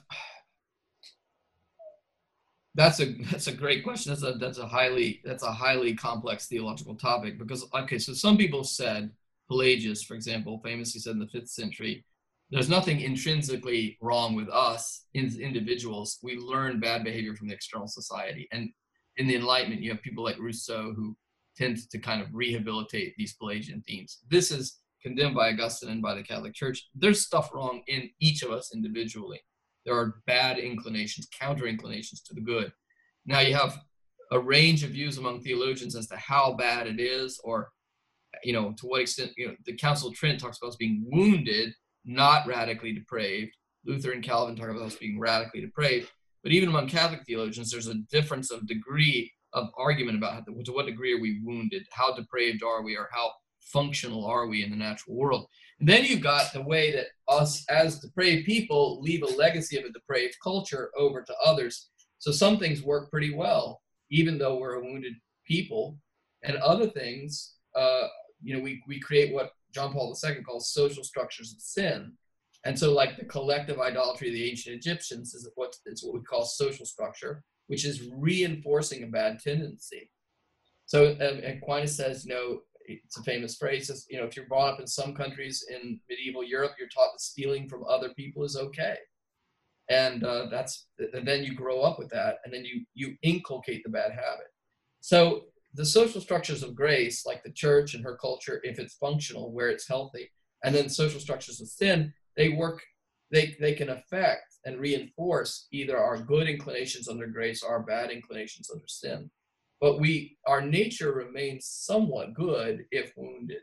That's a that's a great question. That's a that's a highly that's a highly complex theological topic because okay, so some people said, Pelagius, for example, famously said in the fifth century, there's nothing intrinsically wrong with us as individuals. We learn bad behavior from the external society. And in the Enlightenment, you have people like Rousseau who tend to kind of rehabilitate these Pelagian themes. This is condemned by Augustine and by the Catholic Church. There's stuff wrong in each of us individually. There are bad inclinations, counter inclinations to the good. Now you have a range of views among theologians as to how bad it is, or, you know, to what extent, you know, the Council of Trent talks about us being wounded, not radically depraved. Luther and Calvin talk about us being radically depraved. But even among Catholic theologians, there's a difference of degree of argument about how, to what degree are we wounded, how depraved are we, or how functional are we in the natural world. And then you've got the way that us as depraved people leave a legacy of a depraved culture over to others. So some things work pretty well, even though we're a wounded people, and other things, uh, you know, we, we create what John Paul the Second calls social structures of sin. And so like the collective idolatry of the ancient Egyptians is what, it's what we call social structure, which is reinforcing a bad tendency. So um, Aquinas says, you know, it's a famous phrase, says, you know, if you're brought up in some countries in medieval Europe, you're taught that stealing from other people is okay. And uh, that's, and then you grow up with that, and then you, you inculcate the bad habit. So the social structures of grace, like the church and her culture, if it's functional, where it's healthy, and then social structures of sin, they work, they, they can affect and reinforce either our good inclinations under grace or our bad inclinations under sin. But we, our nature remains somewhat good if wounded.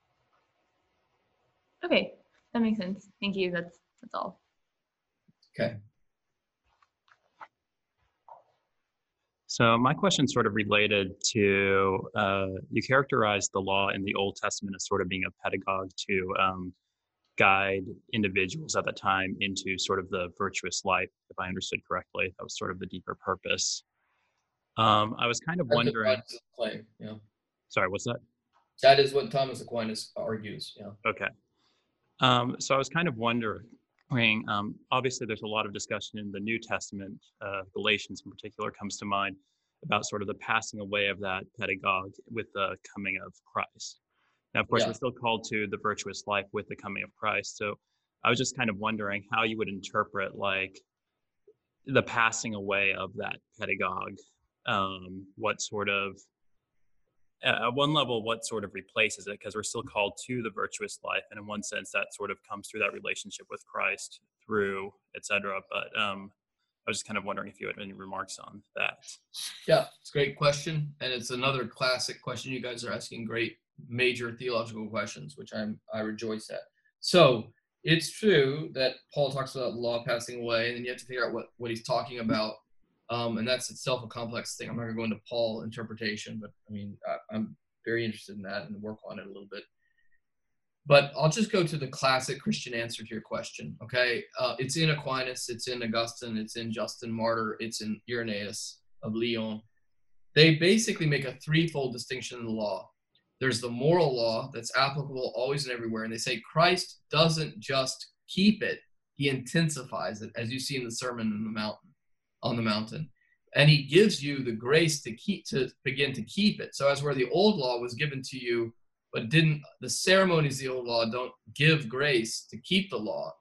Okay, that makes sense. Thank you. That's that's all. Okay. So my question sort of related to, uh, you characterize the law in the Old Testament as sort of being a pedagogue to um, guide individuals at the time into sort of the virtuous life, if I understood correctly. That was sort of the deeper purpose. Um, I was kind of wondering. Claim, yeah. Sorry, what's that? That is what Thomas Aquinas argues. Yeah. Okay. Um, so I was kind of wondering. Um, obviously, there's a lot of discussion in the New Testament. Uh, Galatians, in particular, comes to mind about sort of the passing away of that pedagogue with the coming of Christ. Now, of course, Yeah. we're still called to the virtuous life with the coming of Christ. So I was just kind of wondering how you would interpret like the passing away of that pedagogue. Um, what sort of, at one level, what sort of replaces it? Because we're still called to the virtuous life. And in one sense, that sort of comes through that relationship with Christ through, et cetera. But um, I was just kind of wondering if you had any remarks on that. Yeah, it's a great question. And it's another classic question. You guys are asking great major theological questions, which I'm I rejoice at. So it's true that Paul talks about the law passing away, and then you have to figure out what, what he's talking about. Um, and that's itself a complex thing. I'm not going to go into Paul interpretation, but I mean, I, I'm very interested in that and work on it a little bit. But I'll just go to the classic Christian answer to your question, okay? Uh, it's in Aquinas, it's in Augustine, it's in Justin Martyr, it's in Irenaeus of Lyon. They basically make a threefold distinction in the law. There's the moral law that's applicable always and everywhere, and they say Christ doesn't just keep it, he intensifies it, as you see in the Sermon on the Mountain, on the mountain. And he gives you the grace to keep to begin to keep it. So as where the old law was given to you, but didn't, the ceremonies of the old law don't give grace to keep the law.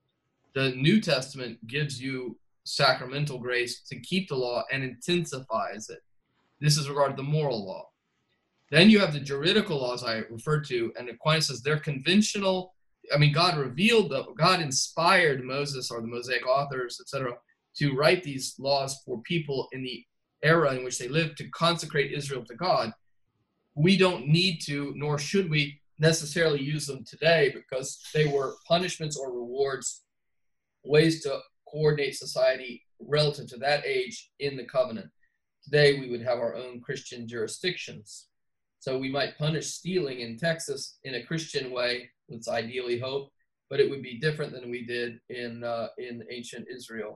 The New Testament gives you sacramental grace to keep the law and intensifies it. This is regarded to the moral law. Then you have the juridical laws I referred to, and Aquinas says they're conventional. I mean, God revealed them, God inspired Moses or the Mosaic authors, et cetera, to write these laws for people in the era in which they lived to consecrate Israel to God. We don't need to, nor should we necessarily use them today because they were punishments or rewards, ways to coordinate society relative to that age in the covenant. Today, we would have our own Christian jurisdictions. So we might punish stealing in Texas in a Christian way, let's ideally hope, but it would be different than we did in uh, in ancient Israel.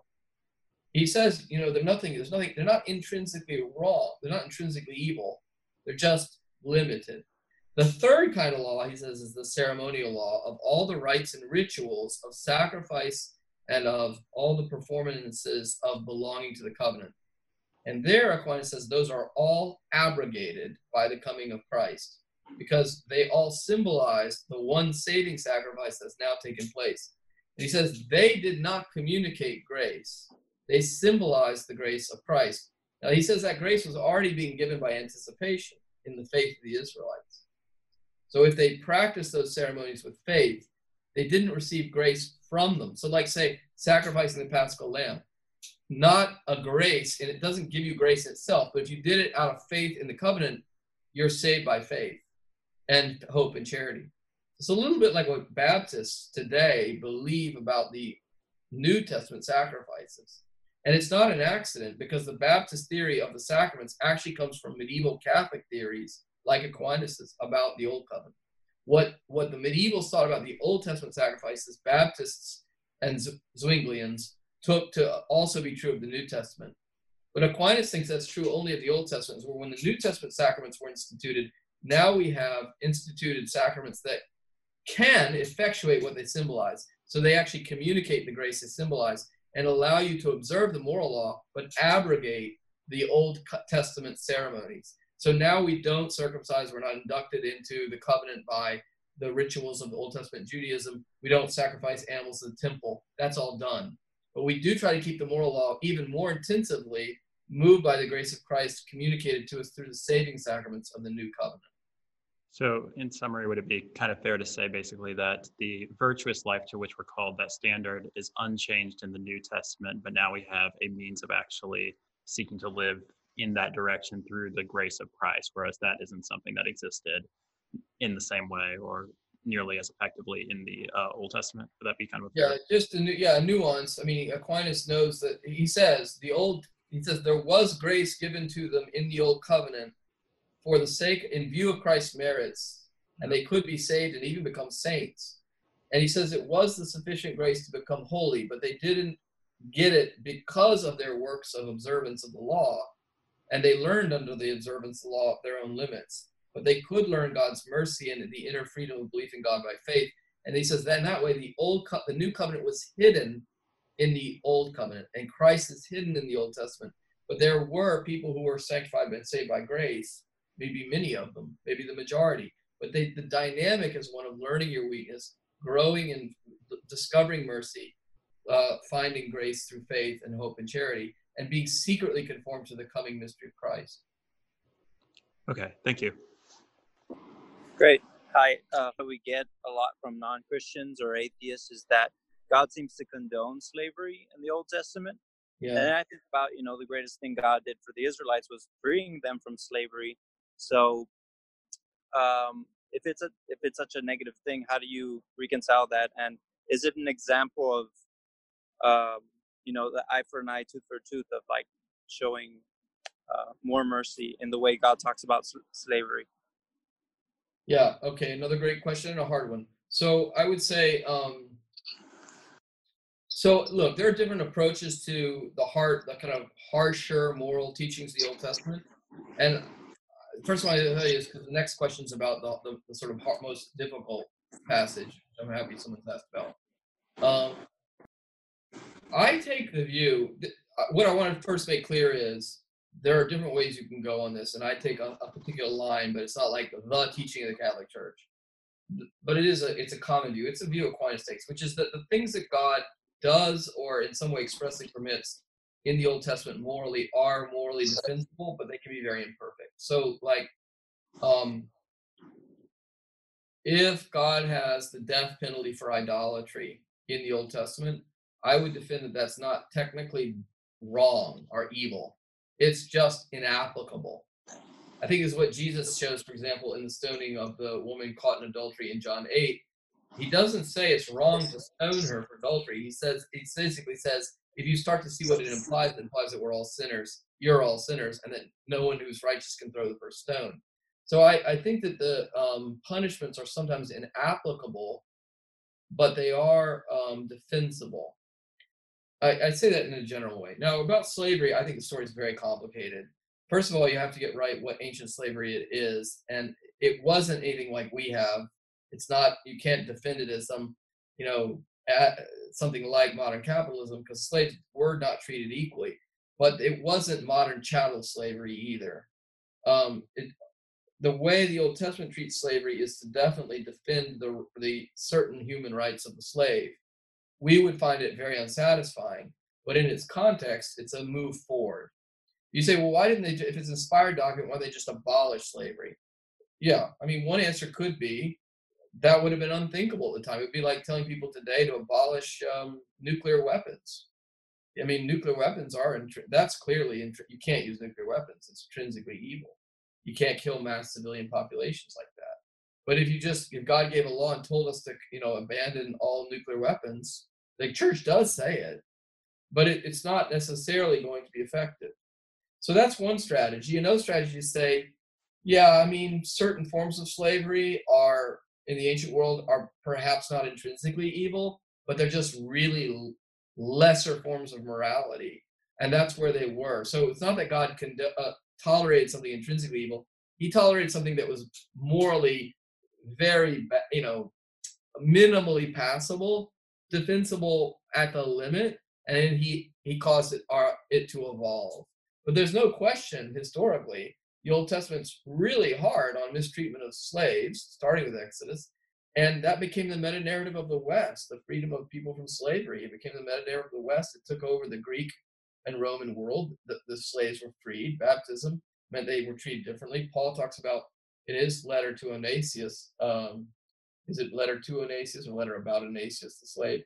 He says, you know, they're nothing, there's nothing, they're not intrinsically wrong, they're not intrinsically evil, they're just limited. The third kind of law, he says, is the ceremonial law of all the rites and rituals of sacrifice and of all the performances of belonging to the covenant. And there, Aquinas says, those are all abrogated by the coming of Christ because they all symbolize the one saving sacrifice that's now taken place. And he says they did not communicate grace. They symbolize the grace of Christ. Now, he says that grace was already being given by anticipation in the faith of the Israelites. So if they practiced those ceremonies with faith, they didn't receive grace from them. So like, say, sacrificing the Paschal Lamb, not a grace, and it doesn't give you grace itself, but if you did it out of faith in the covenant, you're saved by faith and hope and charity. It's a little bit like what Baptists today believe about the New Testament sacrifices. And it's not an accident because the Baptist theory of the sacraments actually comes from medieval Catholic theories like Aquinas' about the Old Covenant. What, what the medievals thought about the Old Testament sacrifices, Baptists and Zwinglians took to also be true of the New Testament. But Aquinas thinks that's true only of the Old Testament, where when the New Testament sacraments were instituted, now we have instituted sacraments that can effectuate what they symbolize. So they actually communicate the grace they symbolize and allow you to observe the moral law, but abrogate the Old Testament ceremonies. So now we don't circumcise, we're not inducted into the covenant by the rituals of the Old Testament Judaism. We don't sacrifice animals in the temple. That's all done. But we do try to keep the moral law even more intensively, moved by the grace of Christ, communicated to us through the saving sacraments of the new covenant. So in summary, would it be kind of fair to say basically that the virtuous life to which we're called, that standard, is unchanged in the New Testament, but now we have a means of actually seeking to live in that direction through the grace of Christ, whereas that isn't something that existed in the same way or nearly as effectively in the uh, Old Testament? Would that be kind of a yeah, fair? just a new, yeah, a nuance. I mean, Aquinas knows that he says the old. He says there was grace given to them in the Old Covenant for the sake, in view of Christ's merits, and they could be saved and even become saints. And he says it was the sufficient grace to become holy, but they didn't get it because of their works of observance of the law, and they learned under the observance of the law their own limits. But they could learn God's mercy and the inner freedom of belief in God by faith. And he says that in that way, the old, co- the new covenant was hidden in the Old Covenant, and Christ is hidden in the Old Testament. But there were people who were sanctified and saved by grace, maybe many of them, maybe the majority. But they, the dynamic is one of learning your weakness, growing and discovering mercy, uh, finding grace through faith and hope and charity, and being secretly conformed to the coming mystery of Christ. Okay, thank you. Great. Hi. Uh, what we get a lot from non-Christians or atheists is that God seems to condone slavery in the Old Testament. Yeah. And I think about, you know, the greatest thing God did for the Israelites was freeing them from slavery. So um, if it's a if it's such a negative thing, how do you reconcile that? And is it an example of, um, you know, the eye for an eye, tooth for a tooth, of like showing uh, more mercy in the way God talks about sl- slavery? Yeah. Okay. Another great question and a hard one. So I would say, um, so look, there are different approaches to the hard, the kind of harsher moral teachings of the Old Testament. And first one I tell you is because the next question is about the, the, the sort of hard, most difficult passage, which I'm happy someone's asked about. Um, I take the view, that, uh, what I want to first make clear is there are different ways you can go on this, and I take a, a particular line, but it's not like the teaching of the Catholic Church. But it is a it's a common view. It's a view of Aquinas takes, which is that the things that God does or in some way expressly permits in the Old Testament morally are morally defensible, but they can be very imperfect. So, like, um, if God has the death penalty for idolatry in the Old Testament, I would defend that that's not technically wrong or evil. It's just inapplicable. I think is what Jesus shows, for example, in the stoning of the woman caught in adultery in John eight. He doesn't say it's wrong to stone her for adultery. He says, he basically says, if you start to see what it implies, it implies that we're all sinners, you're all sinners, and that no one who's righteous can throw the first stone. So I, I think that the um, punishments are sometimes inapplicable, but they are um, defensible. I, I say that in a general way. Now, about slavery, I think the story is very complicated. First of all, you have to get right what ancient slavery it is, and it wasn't anything like we have. It's not, you can't defend it as some, you know, at, something like modern capitalism, because slaves were not treated equally. But it wasn't modern chattel slavery either. Um, it, the way the Old Testament treats slavery is to definitely defend the the certain human rights of the slave. We would find it very unsatisfying, but in its context, it's a move forward. You say, well, why didn't they, if it's an inspired document, why don't they just abolish slavery? Yeah, I mean, one answer could be that would have been unthinkable at the time. It'd be like telling people today to abolish um, nuclear weapons. I mean, nuclear weapons are, intri- that's clearly, intri- you can't use nuclear weapons. It's intrinsically evil. You can't kill mass civilian populations like that. But if you just, if God gave a law and told us to, you know, abandon all nuclear weapons, the church does say it, but it, it's not necessarily going to be effective. So that's one strategy. Another strategy is say, yeah, I mean, certain forms of slavery are, in the ancient world, are perhaps not intrinsically evil, but they're just really lesser forms of morality. And that's where they were. So it's not that God can uh, tolerate something intrinsically evil. He tolerated something that was morally very, you know, minimally passable, defensible at the limit, and then he, he caused it, uh, it to evolve. But there's no question, historically, the Old Testament's really hard on mistreatment of slaves, starting with Exodus, and that became the meta-narrative of the West, the freedom of people from slavery. It became the meta-narrative of the West. It took over the Greek and Roman world. The, the slaves were freed. Baptism meant they were treated differently. Paul talks about, in his letter to Onesius, um, is it letter to Onesius or letter about Onesius, the slave?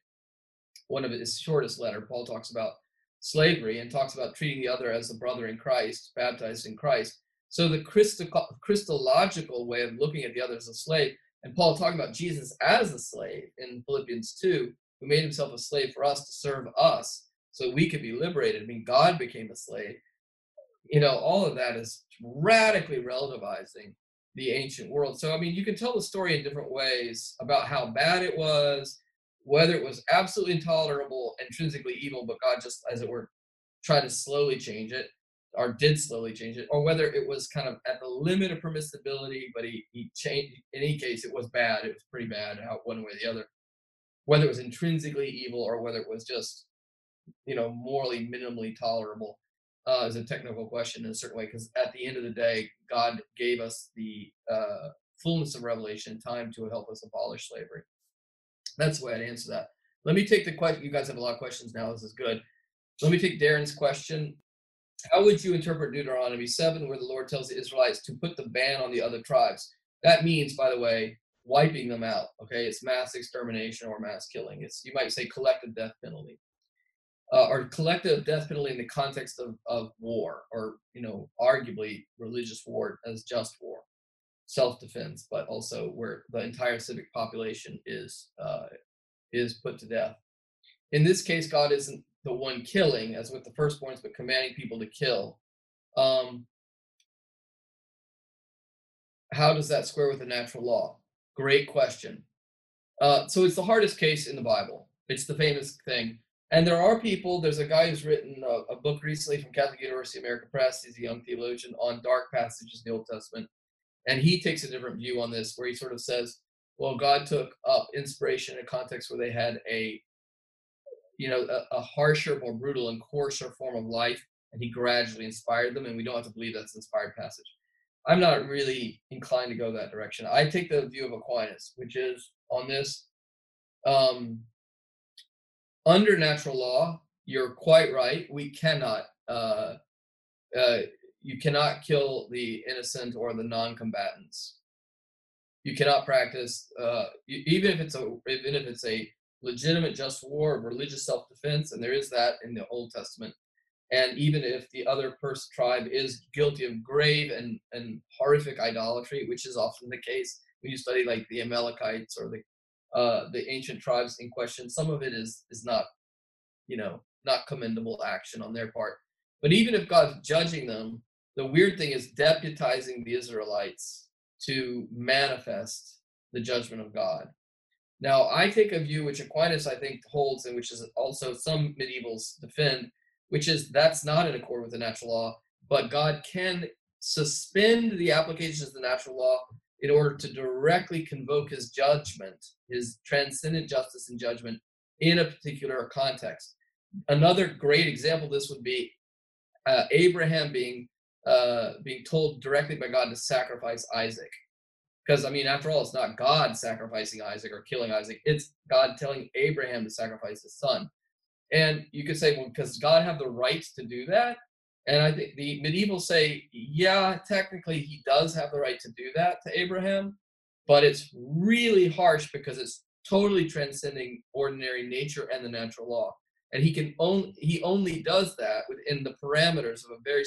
One of his shortest letter, Paul talks about slavery and talks about treating the other as a brother in Christ, baptized in Christ. So the Christo- Christological way of looking at the other as a slave, and Paul talking about Jesus as a slave in Philippians two, who made himself a slave for us to serve us so we could be liberated. I mean, God became a slave. You know, all of that is radically relativizing the ancient world. So, I mean, you can tell the story in different ways about how bad it was, whether it was absolutely intolerable, intrinsically evil, but God just, as it were, tried to slowly change it, or did slowly change it, or whether it was kind of at the limit of permissibility, but he, he changed. In any case, it was bad. It was pretty bad, how one way or the other. Whether it was intrinsically evil or whether it was just, you know, morally minimally tolerable. uh, is a technical question in a certain way, because at the end of the day, God gave us the uh, fullness of revelation, time to help us abolish slavery. That's the way I'd answer that. Let me take the question. You guys have a lot of questions now. This is good. Let me take Darren's question. How would you interpret Deuteronomy seven, where the Lord tells the Israelites to put the ban on the other tribes? That means, by the way, wiping them out. Okay, it's mass extermination or mass killing. It's, you might say, collective death penalty, uh, or collective death penalty in the context of, of war, or, you know, arguably religious war as just war, self-defense, but also where the entire civic population is uh, is put to death. In this case, God isn't the one killing, as with the firstborns, but commanding people to kill. Um, how does that square with the natural law? Great question. Uh, so it's the hardest case in the Bible. It's the famous thing. And there are people, there's a guy who's written a, a book recently from Catholic University American Press, he's a young theologian, on dark passages in the Old Testament. And he takes a different view on this, where he sort of says, well, God took up inspiration in a context where they had a, you know, a, a harsher, more brutal and coarser form of life, and he gradually inspired them, and we don't have to believe that's an inspired passage. I'm not really inclined to go that direction. I take the view of Aquinas, which is on this, um, under natural law, you're quite right. We cannot, uh, uh, you cannot kill the innocent or the non-combatants. You cannot practice, uh, even if it's a, even if it's a legitimate just war of religious self-defense, and there is that in the Old Testament. And even if the other person tribe is guilty of grave and, and horrific idolatry, which is often the case when you study like the Amalekites or the uh, the ancient tribes in question, some of it is is not, you know, not commendable action on their part. But even if God's judging them, the weird thing is deputizing the Israelites to manifest the judgment of God. Now, I take a view which Aquinas, I think, holds, and which is also some medievals defend, which is that's not in accord with the natural law, but God can suspend the applications of the natural law in order to directly convoke his judgment, his transcendent justice and judgment in a particular context. Another great example of this would be uh, Abraham being uh, being told directly by God to sacrifice Isaac. Because, I mean, after all, it's not God sacrificing Isaac or killing Isaac. It's God telling Abraham to sacrifice his son. And you could say, well, does God have the right to do that? And I think the medievals say, yeah, technically he does have the right to do that to Abraham, but it's really harsh because it's totally transcending ordinary nature and the natural law. And he can only he only does that within the parameters of a very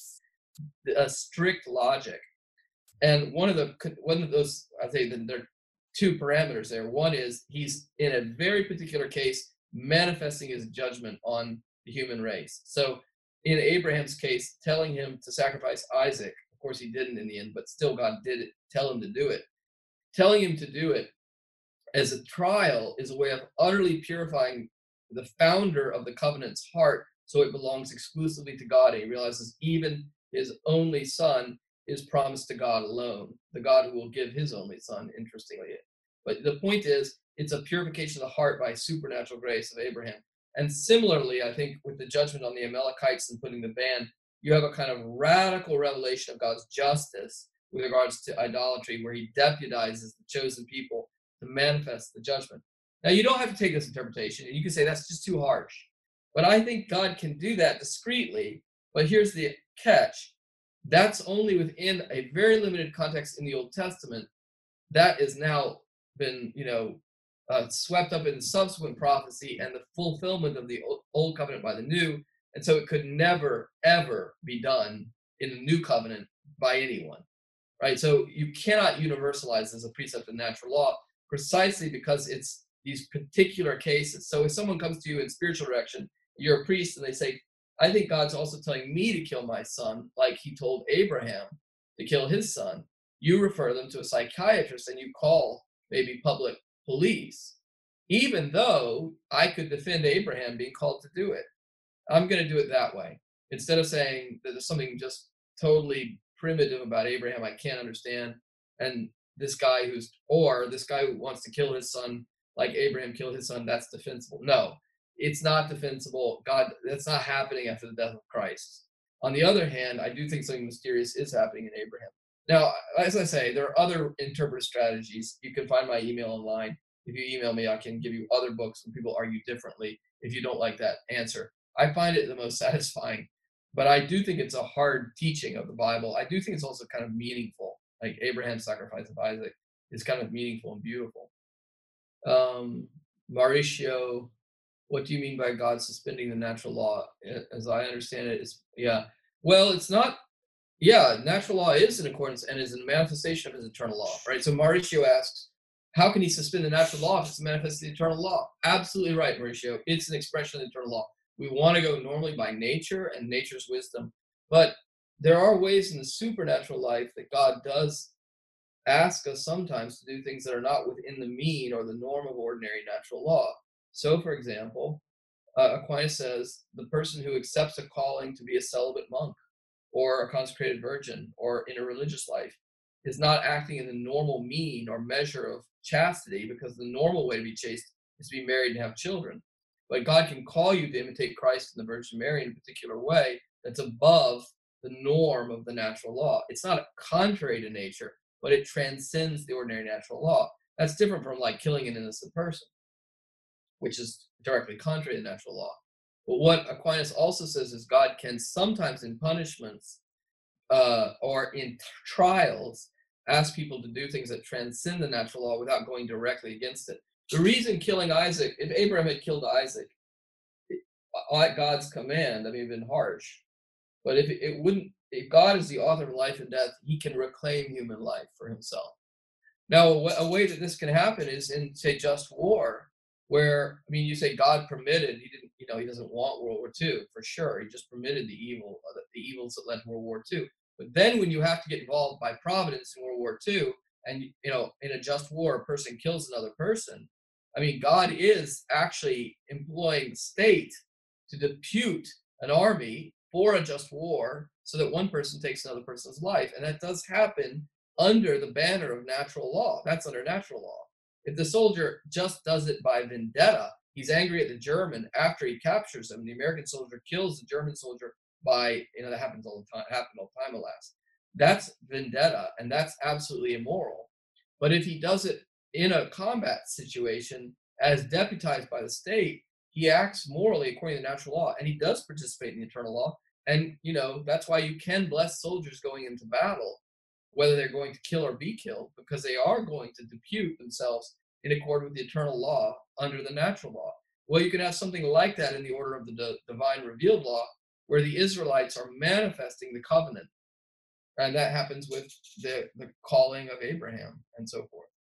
a strict logic. And one of the one of those, I say that there are two parameters there. One is he's in a very particular case manifesting his judgment on the human race. So in Abraham's case, telling him to sacrifice Isaac, of course he didn't in the end, but still God did it, tell him to do it. Telling him to do it as a trial is a way of utterly purifying the founder of the covenant's heart, so it belongs exclusively to God. And he realizes even his only son is promised to God alone, the God who will give his only son, interestingly. But the point is, it's a purification of the heart by supernatural grace of Abraham. And similarly, I think with the judgment on the Amalekites and putting the ban, you have a kind of radical revelation of God's justice with regards to idolatry, where he deputizes the chosen people to manifest the judgment. Now, you don't have to take this interpretation, and you can say that's just too harsh. But I think God can do that discreetly. But here's the catch. That's only within a very limited context in the Old Testament. That is now been, you know, uh, swept up in subsequent prophecy and the fulfillment of the old, old covenant by the new. And so it could never, ever be done in the new covenant by anyone, right? So you cannot universalize as a precept of natural law precisely because it's these particular cases. So if someone comes to you in spiritual direction, you're a priest, and they say, I think God's also telling me to kill my son, like he told Abraham to kill his son. You refer them to a psychiatrist and you call maybe public police, even though I could defend Abraham being called to do it. I'm going to do it that way. Instead of saying that there's something just totally primitive about Abraham I can't understand, and this guy who's, or this guy who wants to kill his son like Abraham killed his son, that's defensible. No, it's not defensible. God, that's not happening after the death of Christ. On the other hand, I do think something mysterious is happening in Abraham. Now, as I say, there are other interpretive strategies. You can find my email online. If you email me, I can give you other books when people argue differently if you don't like that answer. I find it the most satisfying, but I do think it's a hard teaching of the Bible. I do think it's also kind of meaningful, like Abraham's sacrifice of Isaac is kind of meaningful and beautiful. Um, Mauricio, what do you mean by God suspending the natural law? As I understand it, is yeah. Well, it's not. Yeah, natural law is in accordance and is a manifestation of his eternal law, right? So Mauricio asks, how can he suspend the natural law if it's a manifestation of the eternal law? Absolutely right, Mauricio. It's an expression of the eternal law. We want to go normally by nature and nature's wisdom, but there are ways in the supernatural life that God does ask us sometimes to do things that are not within the mean or the norm of ordinary natural law. So, for example, uh, Aquinas says the person who accepts a calling to be a celibate monk or a consecrated virgin or in a religious life is not acting in the normal mean or measure of chastity, because the normal way to be chaste is to be married and have children. But God can call you to imitate Christ and the Virgin Mary in a particular way that's above the norm of the natural law. It's not contrary to nature, but it transcends the ordinary natural law. That's different from like killing an innocent person, which is directly contrary to natural law. But what Aquinas also says is God can sometimes in punishments uh, or in t- trials ask people to do things that transcend the natural law without going directly against it. The reason killing Isaac, if Abraham had killed Isaac at God's command, I mean, it'd been harsh. But if it, it wouldn't, if God is the author of life and death, he can reclaim human life for himself. Now, a, w- a way that this can happen is in, say, just war, where, I mean, you say God permitted, he didn't, you know, he doesn't want World War Two, for sure. He just permitted the evil, uh, the evils that led to World War Two. But then when you have to get involved by providence in World War Two, and, you know, in a just war, a person kills another person, I mean, God is actually employing the state to depute an army for a just war so that one person takes another person's life. And that does happen under the banner of natural law. That's under natural law. If the soldier just does it by vendetta, he's angry at the German after he captures him. The American soldier kills the German soldier by, you know, that happens all the time, happens all the time, alas. That's vendetta, and that's absolutely immoral. But if he does it in a combat situation as deputized by the state, he acts morally according to natural law, and he does participate in the eternal law. And, you know, that's why you can bless soldiers going into battle, whether they're going to kill or be killed, because they are going to depute themselves in accord with the eternal law under the natural law. Well, you can have something like that in the order of the d- divine revealed law, where the Israelites are manifesting the covenant. And that happens with the, the calling of Abraham and so forth.